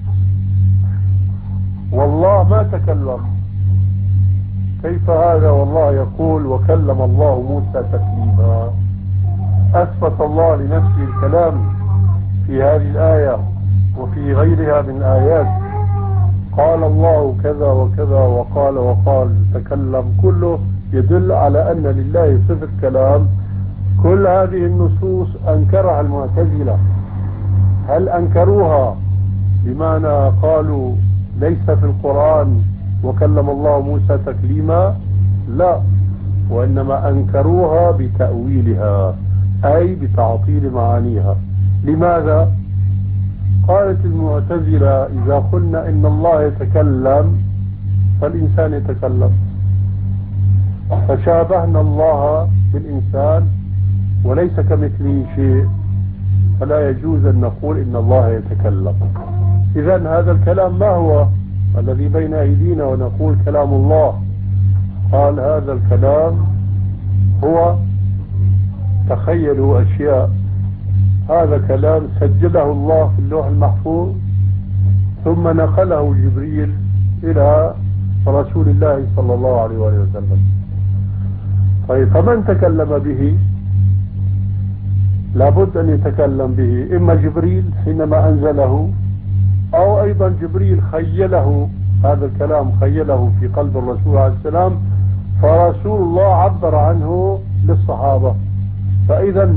والله ما تكلم. كيف هذا والله يقول وكلم الله موسى تكليما؟ أثبت الله لنفسه الكلام في هذه الآية وفي غيرها من آيات، قال الله كذا وكذا وقال تكلم، كله يدل على أن لله صفة كلام. كل هذه النصوص أنكرها المعتزلة. هل أنكروها بمعنى قالوا ليس في القرآن وكلم الله موسى تكليما؟ لا، وإنما أنكروها بتأويلها، أي بتعطيل معانيها. لماذا؟ قالت المعتزلة إذا قلنا إن الله يتكلم فالإنسان يتكلم، فشابهنا الله بالإنسان وليس كمثله شيء، فلا يجوز أن نقول إن الله يتكلم. إذن هذا الكلام ما هو الذي بين أيدينا ونقول كلام الله؟ قال هذا الكلام هو تخيلوا أشياء، هذا كلام سجله الله في اللوح المحفوظ ثم نقله جبريل إلى رسول الله صلى الله عليه وسلم. طيب فمن تكلم به؟ لابد أن يتكلم به إما جبريل حينما أنزله، أو أيضا جبريل خيله هذا الكلام، خيله في قلب الرسول عليه السلام، فرسول الله عبر عنه للصحابة. فإذا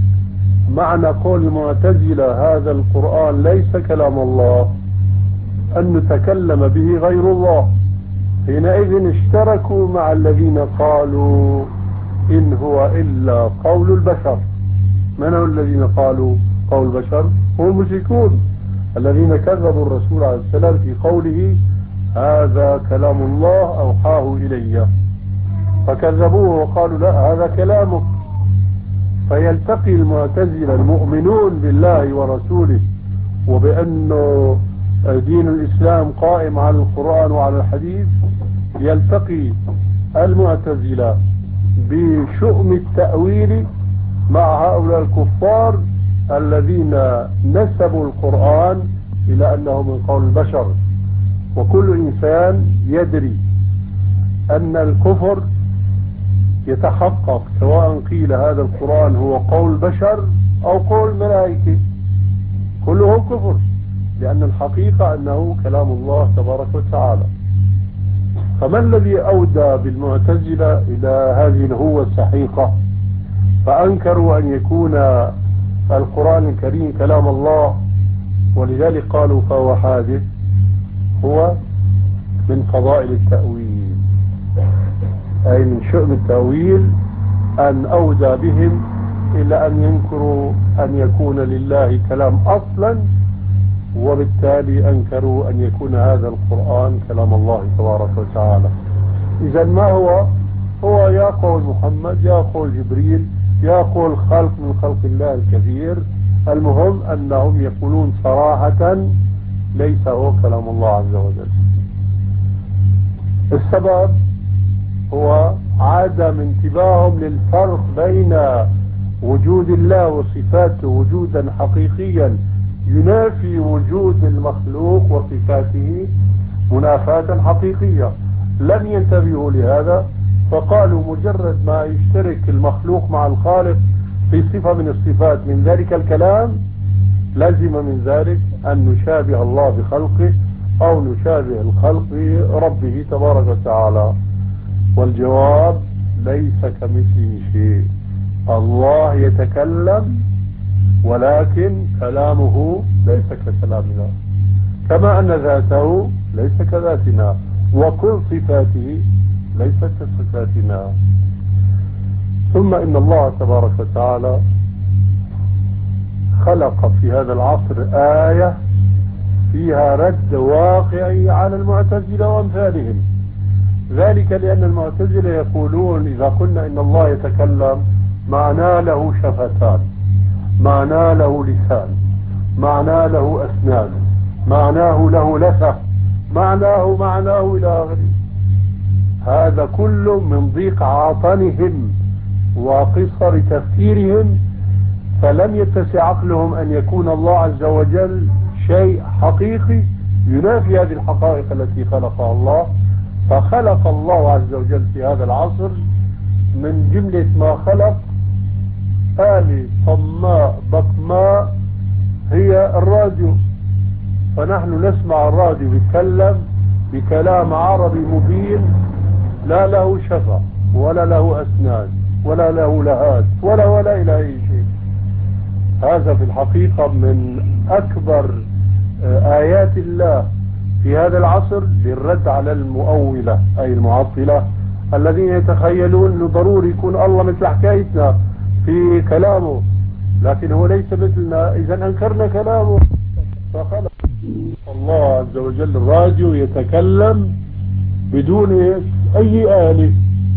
معنى قول المعتزلة هذا القرآن ليس كلام الله، أن نتكلم به غير الله. حينئذ اشتركوا مع الذين قالوا إن هو إلا قول البشر. من هم الذين قالوا قول البشر؟ هم المشركون الذين كذبوا الرسول عليه السلام في قوله هذا كلام الله أوحاه إلي، فكذبوه وقالوا لا هذا كلامك. فيلتقي المعتزلة المؤمنون بالله ورسوله وبأنه دين الإسلام قائم على القرآن وعلى الحديث، يلتقي المعتزلة بشؤم التأويل مع هؤلاء الكفار الذين نسبوا القرآن إلى أنه من قول البشر. وكل إنسان يدري أن الكفر يتحقق سواء قيل هذا القرآن هو قول بشر أو قول ملائكة، كله كفر، لأن الحقيقة أنه كلام الله تبارك وتعالى. فما الذي أودى بالمعتزلة إلى هذه الهوة السحيقة فأنكروا أن يكون القرآن الكريم كلام الله، ولذلك قالوا فهو حادث؟ هو من فضائل التأويل، أي من شؤم التأويل أن أودى بهم إلى أن ينكروا أن يكون لله كلام أصلا، وبالتالي أنكروا أن يكون هذا القرآن كلام الله تبارك وتعالى. إذا ما هو يا قول محمد، يا قول جبريل، يا قول خلق من خلق الله الكثير، المهم أنهم يقولون صراحة ليس هو كلام الله عز وجل. السبب هو عدم انتباههم للفرق بين وجود الله وصفاته وجودا حقيقيا ينافي وجود المخلوق وصفاته منافاة حقيقية. لم ينتبهوا لهذا، فقالوا مجرد ما يشترك المخلوق مع الخالق في صفة من الصفات من ذلك الكلام، لازم من ذلك أن نشابه الله بخلقه أو نشابه الخلق بربه تبارك وتعالى. والجواب ليس كمثله شيء. الله يتكلم ولكن كلامه ليس ككلامنا، كما أن ذاته ليس كذاتنا، وكل صفاته ليست كصفاتنا. ثم إن الله تبارك وتعالى خلق في هذا العصر آية فيها رد واقعي على المعتزلة وأمثالهم. ذلك لأن المعتزلة يقولون إذا قلنا إن الله يتكلم معناه له شفتان، معناه له لسان، معناه له أسنان، معناه له لثة، معناه إلى آخره. هذا كله من ضيق عاطنهم وقصر تفكيرهم، فلم يتسع عقلهم أن يكون الله عز وجل شيء حقيقي ينافي هذه الحقائق التي خلقها الله. فخلق الله عز وجل في هذا العصر من جملة ما خلق آلة صماء بكماء هي الراديو، فنحن نسمع الراديو يتكلم بكلام عربي مبين، لا له شفة ولا له أسنان ولا له لهات ولا إلى أي شيء. هذا في الحقيقة من أكبر آيات الله في هذا العصر للرد على المؤولة أي المعطلة الذين يتخيلون أنه ضروري يكون الله مثل حكايتنا في كلامه، لكن هو ليس مثلنا، إذا أنكرنا كلامه. فخلق الله عز وجل الراديو يتكلم بدون أي آلة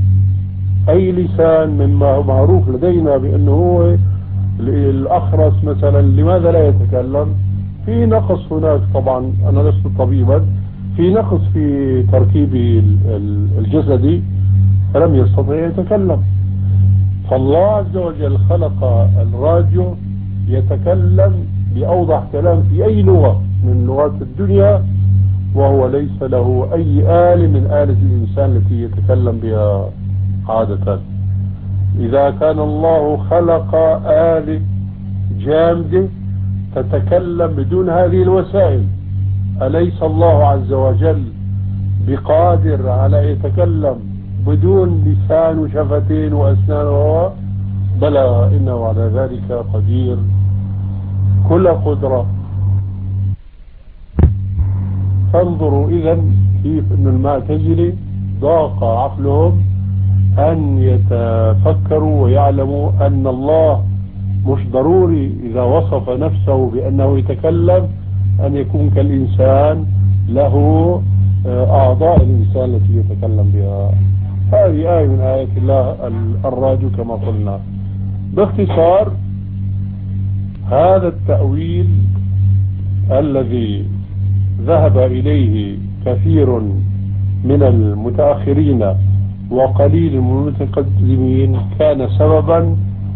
أي لسان، مما هو معروف لدينا بأنه هو الأخرس مثلا لماذا لا يتكلم؟ في نقص هناك، طبعا أنا لست طبيبا، في نقص في تركيبه الجسدي فلم يستطيع يتكلم. فالله عز وجل خلق الراديو يتكلم بأوضح كلام في أي لغة من لغات الدنيا، وهو ليس له أي آلة من آلة الإنسان التي يتكلم بها عادة. إذا كان الله خلق آلة جامدة تتكلم بدون هذه الوسائل، أليس الله عز وجل بقادر على يتكلم بدون لسان وشفتين وأسنان؟ بلى إنه على ذلك قدير كل قدرة. فانظروا إذن كيف أن المعتزلة ضاق عقلهم أن يتفكروا ويعلموا أن الله مش ضروري إذا وصف نفسه بأنه يتكلم أن يكون كالإنسان له أعضاء الإنسان التي يتكلم بها. هذه آية من آيات الله الراج كما قلنا. باختصار هذا التأويل الذي ذهب إليه كثير من المتأخرين وقليل من المتقدمين كان سببا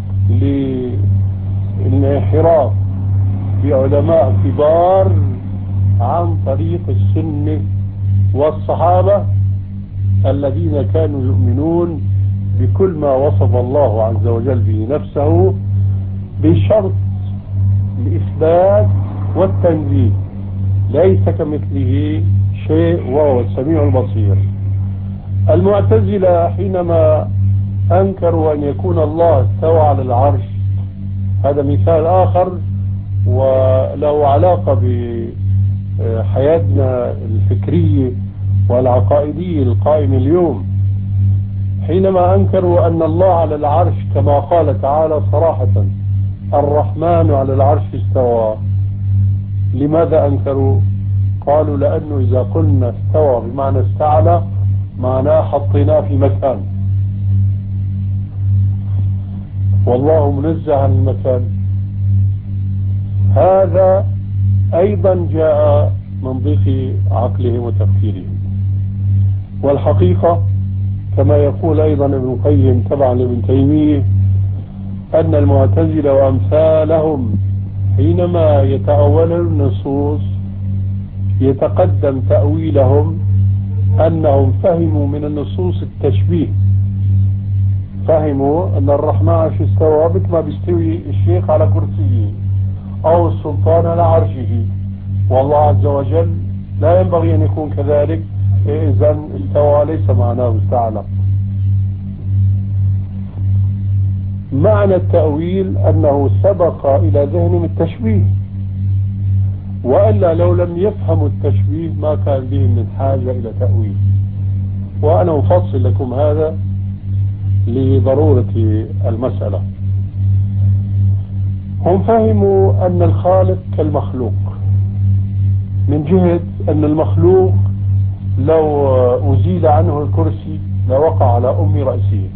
للانحراف بعلماء كبار عن طريق السنة والصحابة الذين كانوا يؤمنون بكل ما وصف الله عز وجل به نفسه بشرط الإثبات والتنزيه، ليس كمثله شيء وهو السميع البصير. المعتزلة حينما أنكروا أن يكون الله استوى على العرش، هذا مثال آخر وله علاقة بحياتنا الفكرية والعقائدية القائمة اليوم. حينما أنكروا أن الله على العرش كما قال تعالى صراحة الرحمن على العرش استوى، لماذا أنكروا؟ قالوا لأنه إذا قلنا استوى بمعنى استعلى معناه حطيناه في مكان، والله منزه عن المكان. هذا أيضا جاء من ضيق عقلهم وتفكيرهم. والحقيقة كما يقول أيضا ابن القيم تبعا لابن تيمية أن المعتزلة وأمثالهم حينما يتأولون النصوص يتقدم تأويلهم أنهم فهموا من النصوص التشبيه، فهموا أن الرحمن عرش استوى مثل ما بيستوي الشيخ على كرسيه أو السلطان على عرشه، والله عز وجل لا ينبغي أن يكون كذلك، إذن استوى ليس معناه استعلى. معنى التأويل أنه سبق إلى ذهنهم التشبيه، وإلا لو لم يفهموا التشبيه ما كان بهم من حاجة إلى تأويل. وأنا أفصل لكم هذا لضرورة المسألة. هم فهموا أن الخالق كالمخلوق من جهة أن المخلوق لو أزيل عنه الكرسي لوقع على أم رأسه.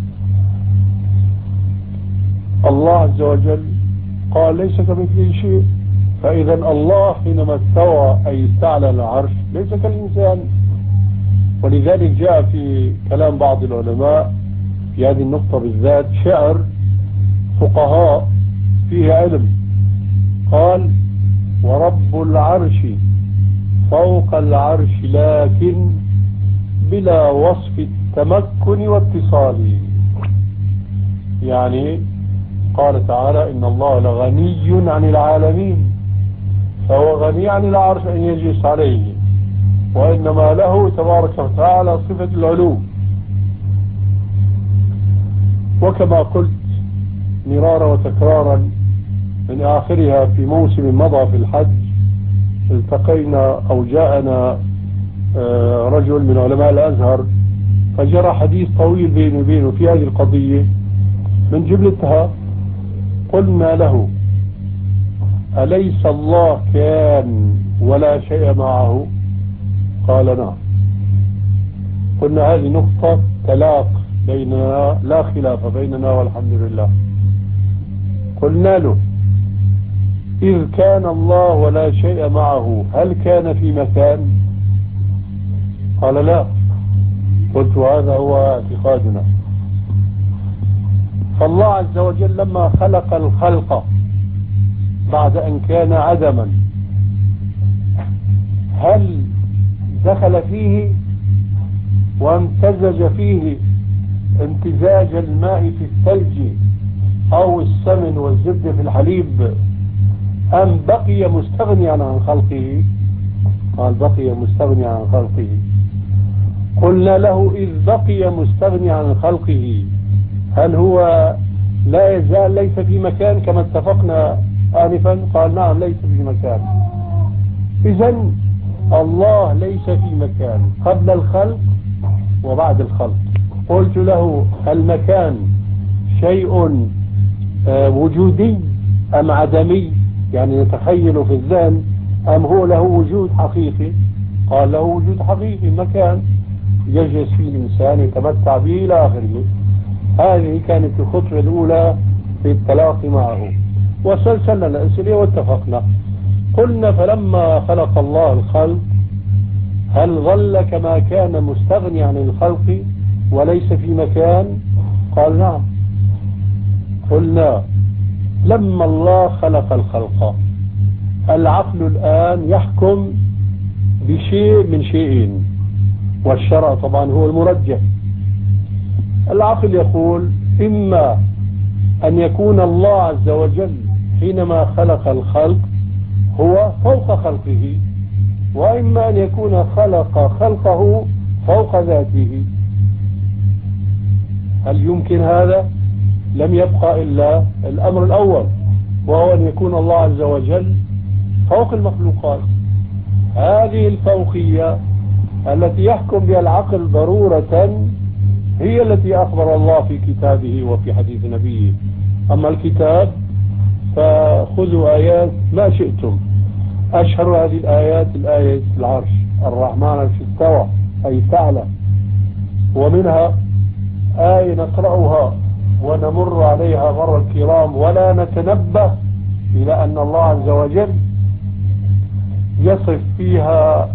الله عز وجل قال ليس كمثله شيء، فإذا الله حينما استوى أي استعلى العرش ليس كالإنسان. ولذلك جاء في كلام بعض العلماء في هذه النقطة بالذات شعر فقهاء فيه علم، قال ورب العرش فوق العرش لكن بلا وصف التمكن واتصال. يعني قال تعالى إن الله لغني عن العالمين، فهو غني عن العرش أن يجلس عليه، وإنما له تبارك وتعالى صفة العلو. وكما قلت مرارا وتكرارا من آخرها في موسم مضى في الحج التقينا أو جاءنا رجل من علماء الأزهر فجرى حديث طويل بيني وبينه في هذه القضية. من جملتها قلنا له أليس الله كان ولا شيء معه؟ قال نعم. قلنا هذه نقطة تلاق بيننا لا خلاف بيننا والحمد لله. قلنا له إذ كان الله ولا شيء معه هل كان في مكان؟ قال لا. قلت هذا هو اعتقادنا. فالله عز وجل لما خلق الخلق بعد أن كان عدما هل دخل فيه وامتزج فيه امتزاج الماء في الثلج أو السمن والزبد في الحليب أم بقي مستغنيا عن خلقه؟ قال بقي مستغنيا عن خلقه. قلنا له إذ بقي مستغنيا عن خلقه هل هو لا يزال ليس في مكان كما اتفقنا آنفا؟ قال نعم ليس في مكان. إذن الله ليس في مكان قبل الخلق وبعد الخلق. قلت له المكان شيء وجودي أم عدمي، يعني نتخيله في الذهن، أم هو له وجود حقيقي؟ قال له وجود حقيقي، مكان يجلس فيه الإنسان يتمتع به إلى آخره. هذه كانت الخطوة الأولى في التلاقي معه، وسلسلنا الأسئلة واتفقنا. قلنا فلما خلق الله الخلق هل ظل كما كان مستغني عن الخلق وليس في مكان؟ قال نعم. قلنا لما الله خلق الخلق العقل الآن يحكم بشيء من شيئين، والشرع طبعا هو المرجح. العقل يقول إما أن يكون الله عز وجل حينما خلق الخلق هو فوق خلقه، وإما أن يكون خلق خلقه فوق ذاته. هل يمكن هذا؟ لم يبقى إلا الأمر الأول، وهو أن يكون الله عز وجل فوق المخلوقات. هذه الفوقية التي يحكم بها العقل ضرورة هي التي أخبر الله في كتابه وفي حديث نبيه. أما الكتاب فخذوا آيات ما شئتم. أشهر هذه الآيات الآية العرش، الرحمن عرش استوى أي تعالى، ومنها آية نقرأها ونمر عليها مر الكرام ولا نتنبه إلى أن الله عز وجل يصف فيها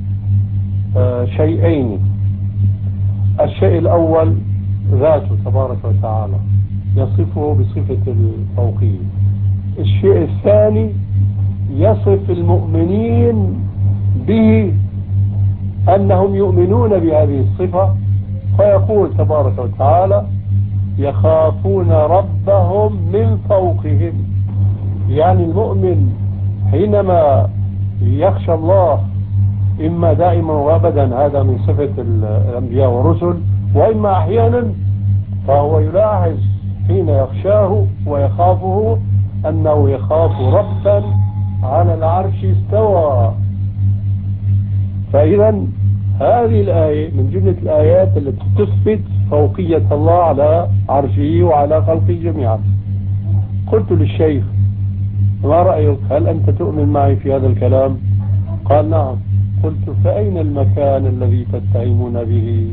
شيئين. الشيء الأول ذاته تبارك وتعالى يصفه بصفة الفوقية. الشيء الثاني يصف المؤمنين به أنهم يؤمنون بهذه الصفة، فيقول تبارك وتعالى يخافون ربهم من فوقهم. يعني المؤمن حينما يخشى الله إما دائما وأبدا، هذا من صفة الأنبياء والرسل، وإما أحيانا فهو يلاحظ حين يخشاه ويخافه أنه يخاف ربا على العرش استوى. فإذا هذه الآية من جملة الآيات التي تثبت فوقية الله على عرشه وعلى خلقه جميعا. قلت للشيخ ما رأيك، هل أنت تؤمن معي في هذا الكلام؟ قال نعم. قلت فأين المكان الذي تتهمون به؟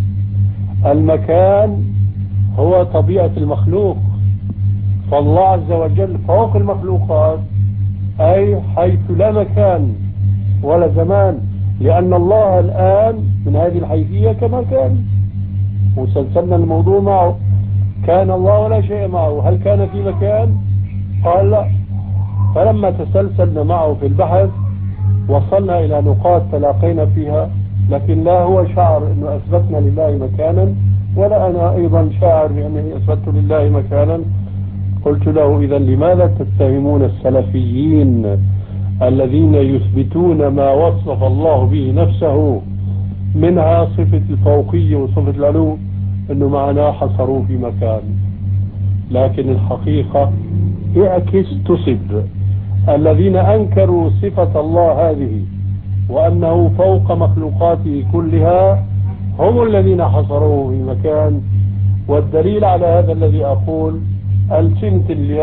المكان هو طبيعة المخلوق، فالله عز وجل فوق المخلوقات، أي حيث لا مكان ولا زمان، لأن الله الآن من هذه الحيثية كما كان. وسلسلنا الموضوع معه، كان الله ولا شيء معه، هل كان في مكان؟ قال لا. فلما تسلسلنا معه في البحث وصلنا إلى نقاط تلاقينا فيها، لكن لا هو شعر أنه أثبتنا لله مكانا ولا أنا أيضا شاعر بأنني أثبت لله مكانا. قلت له إذا لماذا تتهمون السلفيين الذين يثبتون ما وصف الله به نفسه منها صفة الفوقية وصفة العلو، أنه معناه حصروا في مكان؟ لكن الحقيقة اعكس تصب. الذين أنكروا صفة الله هذه وأنه فوق مخلوقاته كلها هم الذين حصروه في مكان. والدليل على هذا الذي أقول ألسنة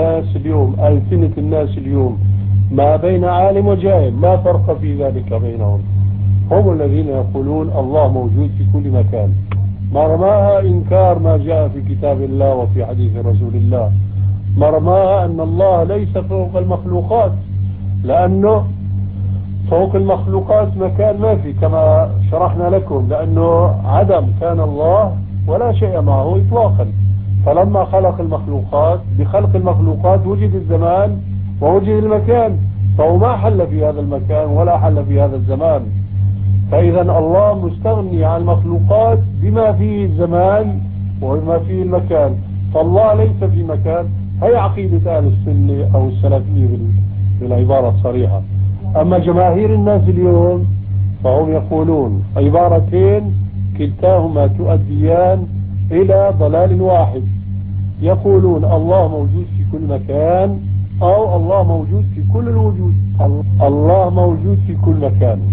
الناس اليوم ما بين عالم وجاهل لا فرق في ذلك بينهم. هم الذين يقولون الله موجود في كل مكان، مرماها إنكار ما جاء في كتاب الله وفي حديث رسول الله، مرماها أن الله ليس فوق المخلوقات، لأنه فوق المخلوقات مكان ما في كما شرحنا لكم، لأنه عدم كان الله ولا شيء معه إطلاقا. فلما خلق المخلوقات بخلق المخلوقات وجد الزمان ووجد المكان، فهو ما حل في هذا المكان ولا حل في هذا الزمان. فإذا الله مستغني عن المخلوقات بما فيه الزمان وبما فيه المكان، فالله ليس في مكان. هي عقيدة أهل السنة أو السلفية بالعبارة الصريحة. أما جماهير الناس اليوم فهم يقولون عبارتين كلتاهما تؤديان إلى ضلال واحد. يقولون الله موجود في كل مكان أو الله موجود في كل الوجود. الله موجود في كل مكان،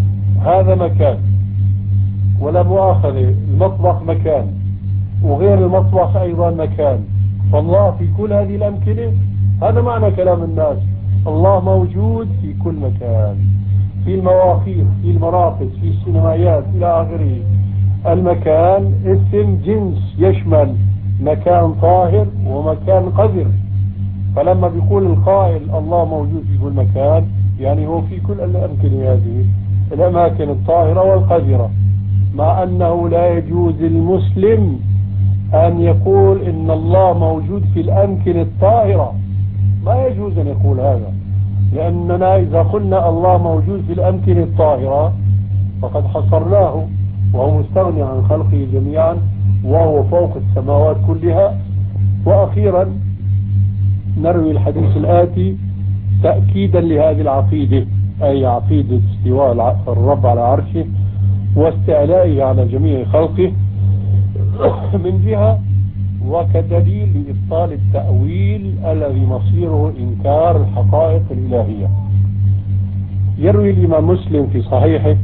هذا مكان، ولا مؤاخذة المطبخ مكان، وغير المطبخ أيضا مكان، فالله في كل هذه الأمكنة. هذا معنى كلام الناس، الله موجود في كل مكان، في المواقيت، في المراقص، في السينمائيات إلى آخره. المكان اسم جنس يشمل مكان طاهر ومكان قذر. فلما بيقول القائل الله موجود في كل مكان، يعني هو في كل الأمكنة هذه الأماكن الطاهرة والقذرة، مع أنه لا يجوز للمسلم أن يقول إن الله موجود في الأمكنة الطاهرة. ما يجوز أن يقول هذا، لأننا إذا قلنا الله موجود في الأمكنة الطاهرة فقد حصرناه، وهو مستغني عن خلقه جميعا، وهو فوق السماوات كلها. وأخيرا نروي الحديث الآتي تأكيدا لهذه العقيدة، أي عقيدة استواء الرب على عرشه واستعلائه على جميع خلقه من جهة، وكدليل لإبطال التأويل الذي مصيره إنكار الحقائق الإلهية. يروي الإمام مسلم في صحيحه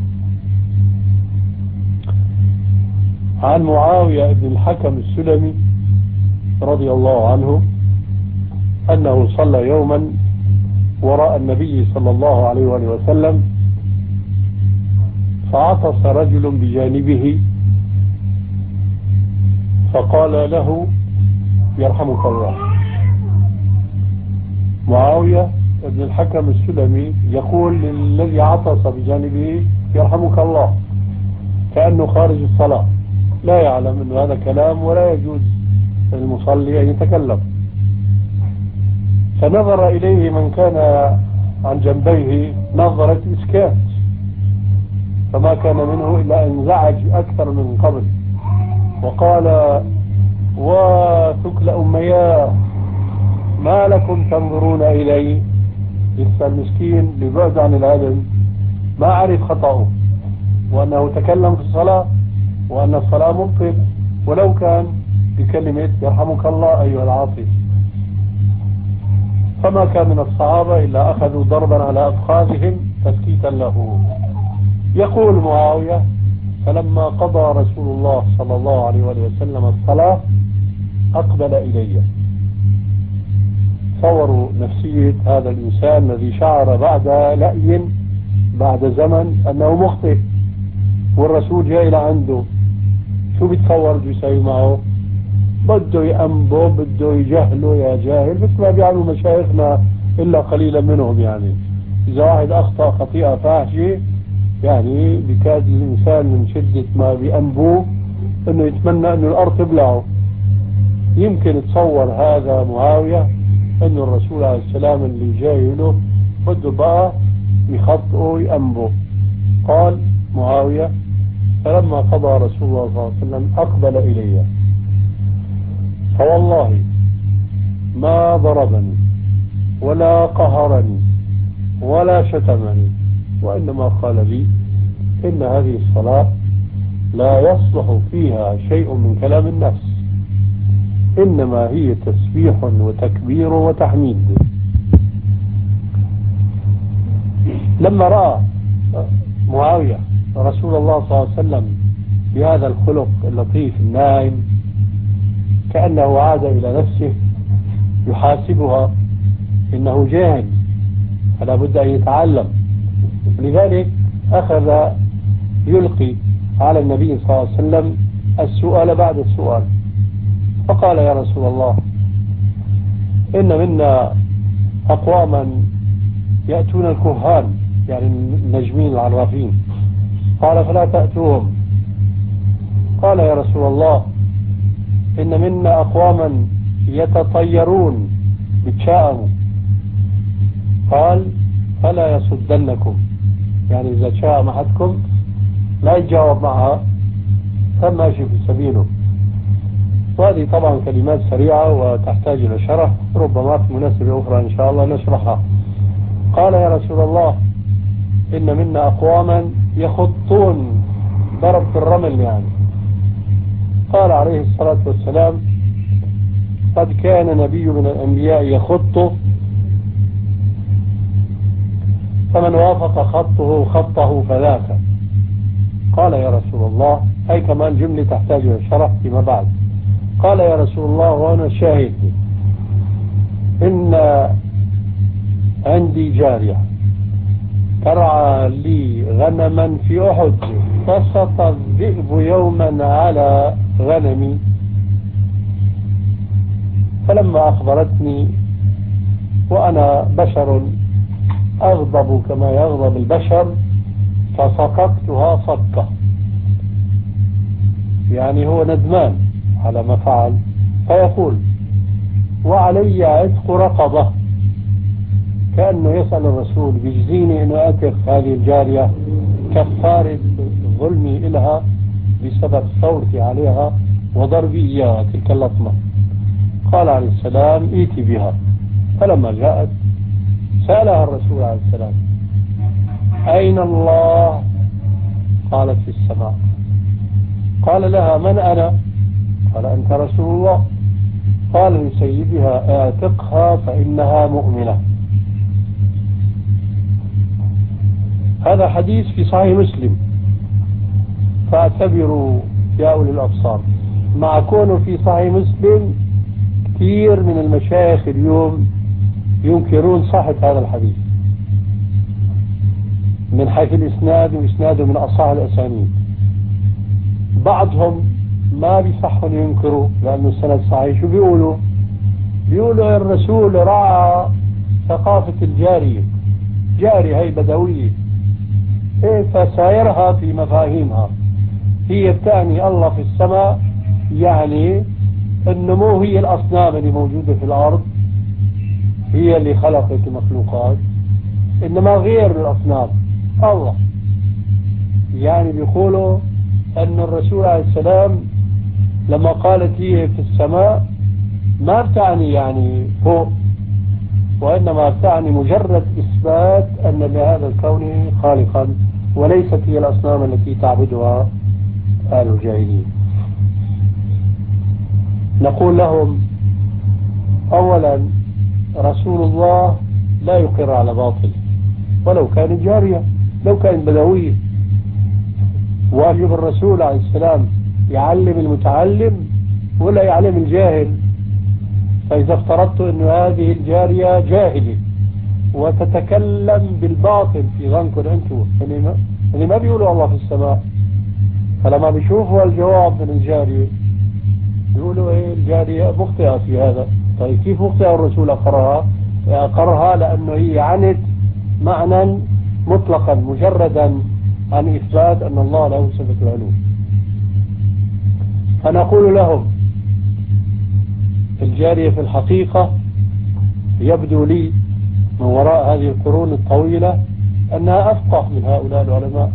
عن معاوية بن الحكم السلمي رضي الله عنه أنه صلى يوما وراء النبي صلى الله عليه وآله وسلم، فعطس رجل بجانبه فقال له يرحمك الله. معاوية بن الحكم السلمي يقول للذي عطس بجانبه يرحمك الله، كأنه خارج الصلاة، لا يعلم أن هذا كلام ولا يجوز للمصلي أن يتكلم. فنظر إليه من كان عن جنبيه نظرة إسكات، فما كان منه إلا أن انزعج أكثر من قبل، وقال وثكل أمياه ما لكم تنظرون إلي. لسه المسكين ببعد عن العلم ما عرف خطأه، وأنه تكلم في الصلاة، وأن الصلاة مبطل، ولو كان بكلمة يرحمك الله أيها العاصي. فما كان من الصحابة إلا أخذوا ضربا على أفخاذهم تسكيتا له. يقول معاوية فلما قضى رسول الله صلى الله عليه وسلم الصلاة أقبل إلي. صوروا نفسية هذا الإنسان الذي شعر بعد لأي بعد زمن أنه مخطئ، والرسول جاي لعنده، شو بيتصور بده يسوي معه؟ بده يأنبه، بده يجهله يا جاهل، مثل ما بيعملوا مشايخنا إلا قليلا منهم. يعني إذا واحد أخطأ خطيئة فاحشة يعني بكاد الإنسان من شدة ما بيأنبوه أنه يتمنى أنه الأرض تبلعه. يمكن تصور هذا معاوية أنه الرسول عليه السلام اللي جاي له بده بقى يخطئه يأنبه. قال معاوية فلما قضى رسول الله صلى الله عليه وسلم أقبل إلي، فوالله ما ضربني ولا قهرني ولا شتمني، وإنما قال لي إن هذه الصلاة لا يصلح فيها شيء من كلام النفس، إنما هي تسبيح وتكبير وتحميد. لما رأى معاوية رسول الله صلى الله عليه وسلم بهذا الخلق اللطيف الناعم، كأنه عاد إلى نفسه يحاسبها، إنه جاهل فلا بد أن يتعلم. لذلك أخذ يلقي على النبي صلى الله عليه وسلم السؤال بعد السؤال، فقال يا رسول الله إن منا أقواما يأتون الكهان، يعني النجمين العرافين، قال فلا تأتوهم. قال يا رسول الله إن منا أقواما يتطيرون بتشاءموا، قال فلا يصدنكم، يعني إذا شاء أحدكم لا يجاوب معها فماشي في سبيله. وهذه طبعا كلمات سريعة وتحتاج إلى شرح، ربما في مناسبة أخرى إن شاء الله نشرحها. قال يا رسول الله إن منا أقواما يخطون ضرب في الرمل يعني. قال عليه الصلاة والسلام قد كان نبي من الأنبياء يخط فمن وافق خطه خطه فذاك. قال يا رسول الله، أي كمان جملة تحتاج إلى شرح فيما بعد. قال يا رسول الله، وأنا شاهد، إن عندي جارية ترعى لي غنما في أحد، فسط الذئب يوما على غنمي، فلما أخبرتني وأنا بشر أغضب كما يغضب البشر، فسقطتها صكة، يعني هو ندمان على ما فعل، فيقول وعلي عتق رقبة، كأنه يسأل الرسول بيجزيني أنه أتق هذه الجارية كفارة ظلمي إلها بسبب ثورتي عليها وضربي إياها تلك اللطمة. قال عليه السلام ائتي بها. فلما جاءت سألها الرسول عليه السلام أين الله؟ قالت في السماء. قال لها من أنا؟ قال أنت رسول الله. قال لسيدها اعتقها فإنها مؤمنة. هذا حديث في صحيح مسلم، فاعتبروا يا أولي الأبصار. مع كونه في صحيح مسلم كثير من المشايخ اليوم ينكرون صحة هذا الحديث من حيث الإسناد، وإسناده من أصح الأسانيد. بعضهم ما بيصحون ينكروا لأنه السند صحيح. شو بيقولوا؟ بيقولوا الرسول رعى ثقافة الجارية، جارية هي بدوية، إيه، فسايرها في مفاهيمها. هي بتعني الله في السماء، يعني انه مو هي الأصنام اللي موجودة في الأرض هي اللي خلقت المخلوقات، إنما غير الأصنام الله. يعني بيقولوا أن الرسول عليه السلام لما قالت هي في السماء ما بتعني يعني فوق، وإنما بتعني مجرد إثبات أن لهذا الكون خالقا، وليست هي الأصنام التي تعبدها آل الجاهلين. نقول لهم أولا رسول الله لا يقر على باطل ولو كانت جارية، لو كانت بدوية. واجب الرسول عليه السلام يعلم المتعلم ولا يعلم الجاهل. فإذا افترضت أن هذه الجارية جاهلة وتتكلم بالباطل في ظنكم أنتم اللي ما بيقولوا الله في السماء، فلما بيشوفوا الجواب من الجارية يقولوا ايه الجارية مخطئة في هذا. طيب كيف مخطئة؟ الرسول أقرها لأنه هي عنت معنى مطلقا مجردا عن إثبات أن الله له صفة العلو. فنقول لهم الجارية في الحقيقة يبدو لي من وراء هذه القرون الطويلة أنها أفقه من هؤلاء العلماء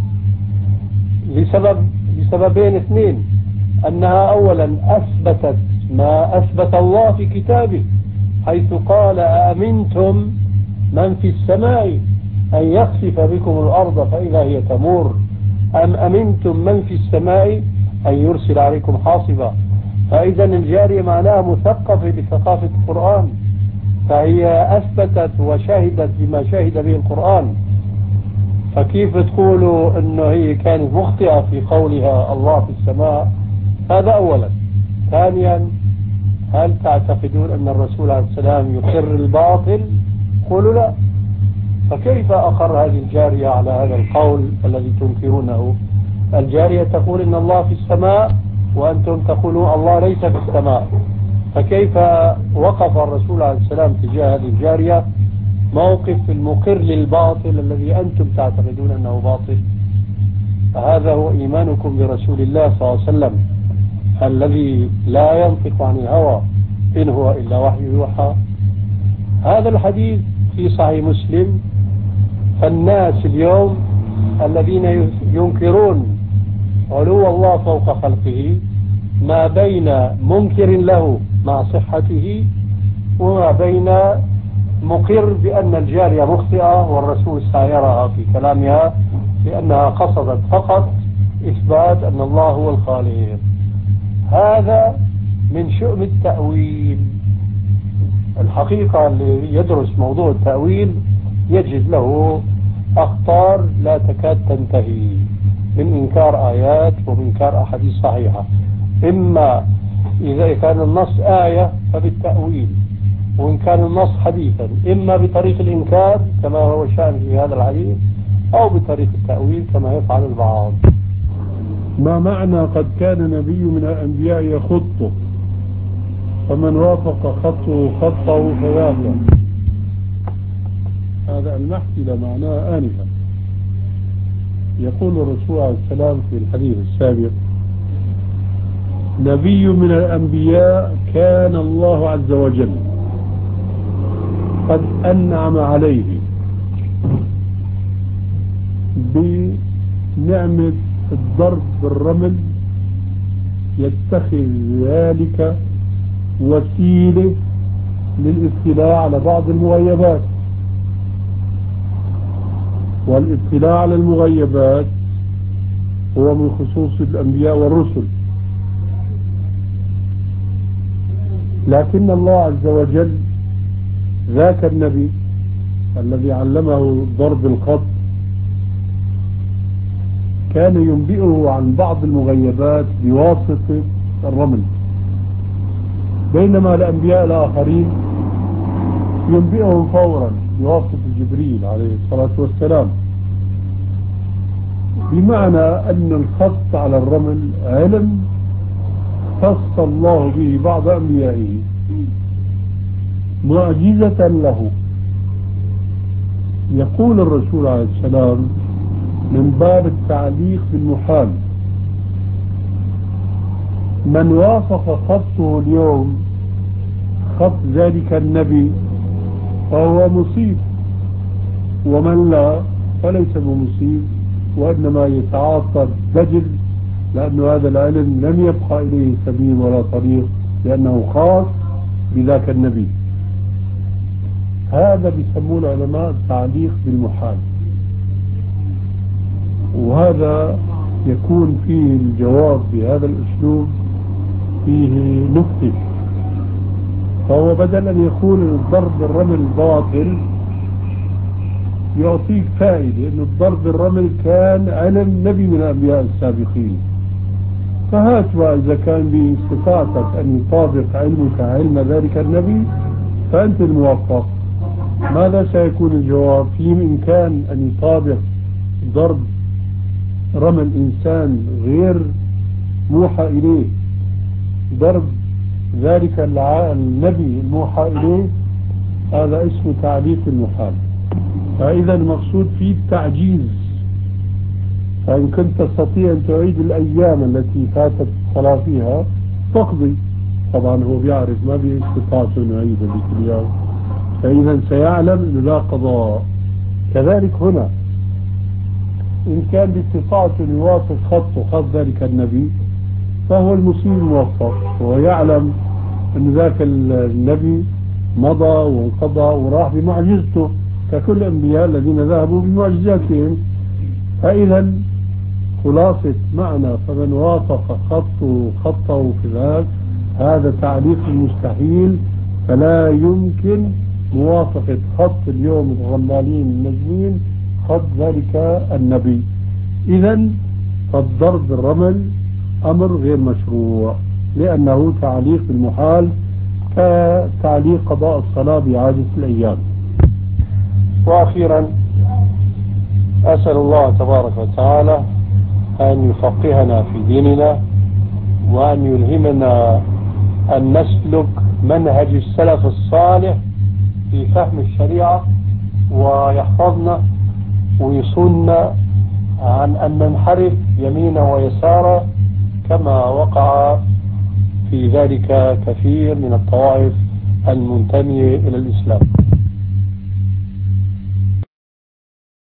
لسببين اثنين. أنها أولا أثبتت ما أثبت الله في كتابه، حيث قال أأمنتم من في السماء أن يخسف بكم الأرض فإذا هي تمور، أم أمنتم من في السماء أن يرسل عليكم حاصبا. فإذا الجارية معناها مثقفة بثقافة القرآن، فهي أثبتت وشهدت بما شهد به القرآن. فكيف تقولوا أنه هي كانت مخطئة في قولها الله في السماء؟ هذا أولا. ثانيا، هل تعتقدون أن الرسول عليه السلام يقر الباطل؟ قولوا لا. فكيف أقر هذه الجارية على هذا القول الذي تنكرونه؟ الجارية تقول إن الله في السماء وأنتم تقولون الله ليس في السماء. فكيف وقف الرسول عليه السلام تجاه هذه الجارية موقف المقر للباطل الذي أنتم تعتقدون أنه باطل؟ فهذا هو إيمانكم برسول الله صلى الله عليه وسلم الذي لا ينطق عن الهوى إن هو إلا وحي يوحى. هذا الحديث في صحيح مسلم. فالناس اليوم الذين ينكرون علو الله فوق خلقه ما بين منكر له مع صحته وما بين مقر بأن الجارية مخطئة والرسول سايرها في كلامها لأنها قصدت فقط إثبات أن الله هو الخالق. هذا من شؤم التأويل. الحقيقة اللي يدرس موضوع التأويل يجد له أخطار لا تكاد تنتهي من إنكار آيات ومنكار أحاديث صحيحة. إما إذا كان النص آية فبالتأويل، وإن كان النص حديثا إما بطريق الإنكار كما هو شأن في هذا الحديث، أو بطريق التأويل كما يفعل البعض. ما معنى قد كان نبي من الأنبياء يخطه فمن وافق خطه فوافق؟ هذا المحكي معناه آنفا. يقول الرسول عليه السلام في الحديث السابق: نبي من الأنبياء كان الله عز وجل قد أنعم عليه بنعمة الضرب بالرمل، يتخذ ذلك وسيلة للاطلاع على بعض المغيبات، والاطلاع على المغيبات هو من خصوص الأنبياء والرسل. لكن الله عز وجل ذاك النبي الذي علمه ضرب الخط كان ينبئه عن بعض المغيبات بواسطة الرمل، بينما الأنبياء الآخرين ينبئهم فورا بواسطة جبريل عليه الصلاة والسلام. بمعنى أن الخط على الرمل علم خص الله به بعض أنبيائه معجزة له. يقول الرسول عليه السلام من باب التعليق بالمحال: من وافق خطه اليوم خط ذلك النبي فهو مصيب، ومن لا فليس بمصيب، وإنما يتعاطى الدجل، لأن هذا العلم لم يبقى إليه سبيل ولا طريق، لأنه خاص بذاك النبي. هذا بيسموه العلماء التعليق بالمحال، وهذا يكون فيه الجواب بهذا الأسلوب فيه نكتة. فهو بدل أن يقول الضرب بالرمل باطل يعطيك فائدة، أن الضرب بالرمل كان علم نبي من الأنبياء السابقين. فهات إذا كان باستطاعتك أن يطابق علمك علم ذلك النبي فأنت الموفق. ماذا سيكون الجواب؟ في إمكان أن يطابق ضرب رمل إنسان غير موحى إليه ضرب ذلك النبي الموحى إليه؟ هذا اسمه تعليق المحال. فإذا المقصود فيه التعجيز. فإن كنت تستطيع أن تعيد الأيام التي فاتت الصلاة فيها تقضي. طبعا هو بيعرف ما باستطاعته أن يعيد ذلك اليوم، فإذا سيعلم أنه لا قضاء. كذلك هنا إن كان باستطاعته أن يوافق خط ذلك النبي فهو المصيب الموفق، ويعلم أن ذاك النبي مضى وانقضى وراح بمعجزته ككل الأنبياء الذين ذهبوا بمعجزاتهم. فإذا خلاصة معنى فمن وافق خطه في ذاك هذا تعليق المستحيل، فلا يمكن موافقة خط اليوم الغمالين النجمين خط ذلك النبي. إذا فالضرب بالرمل أمر غير مشروع، لأنه تعليق بالمحال كتعليق قضاء الصلاة بعادة الأيام. وأخيرا أسأل الله تبارك وتعالى أن يفقهنا في ديننا، وأن يلهمنا أن نسلك منهج السلف الصالح في فهم الشريعة، ويحفظنا ويصوننا عن أن ننحرف يمينا ويسارا كما وقع في ذلك كثير من الطوائف المنتمية إلى الإسلام.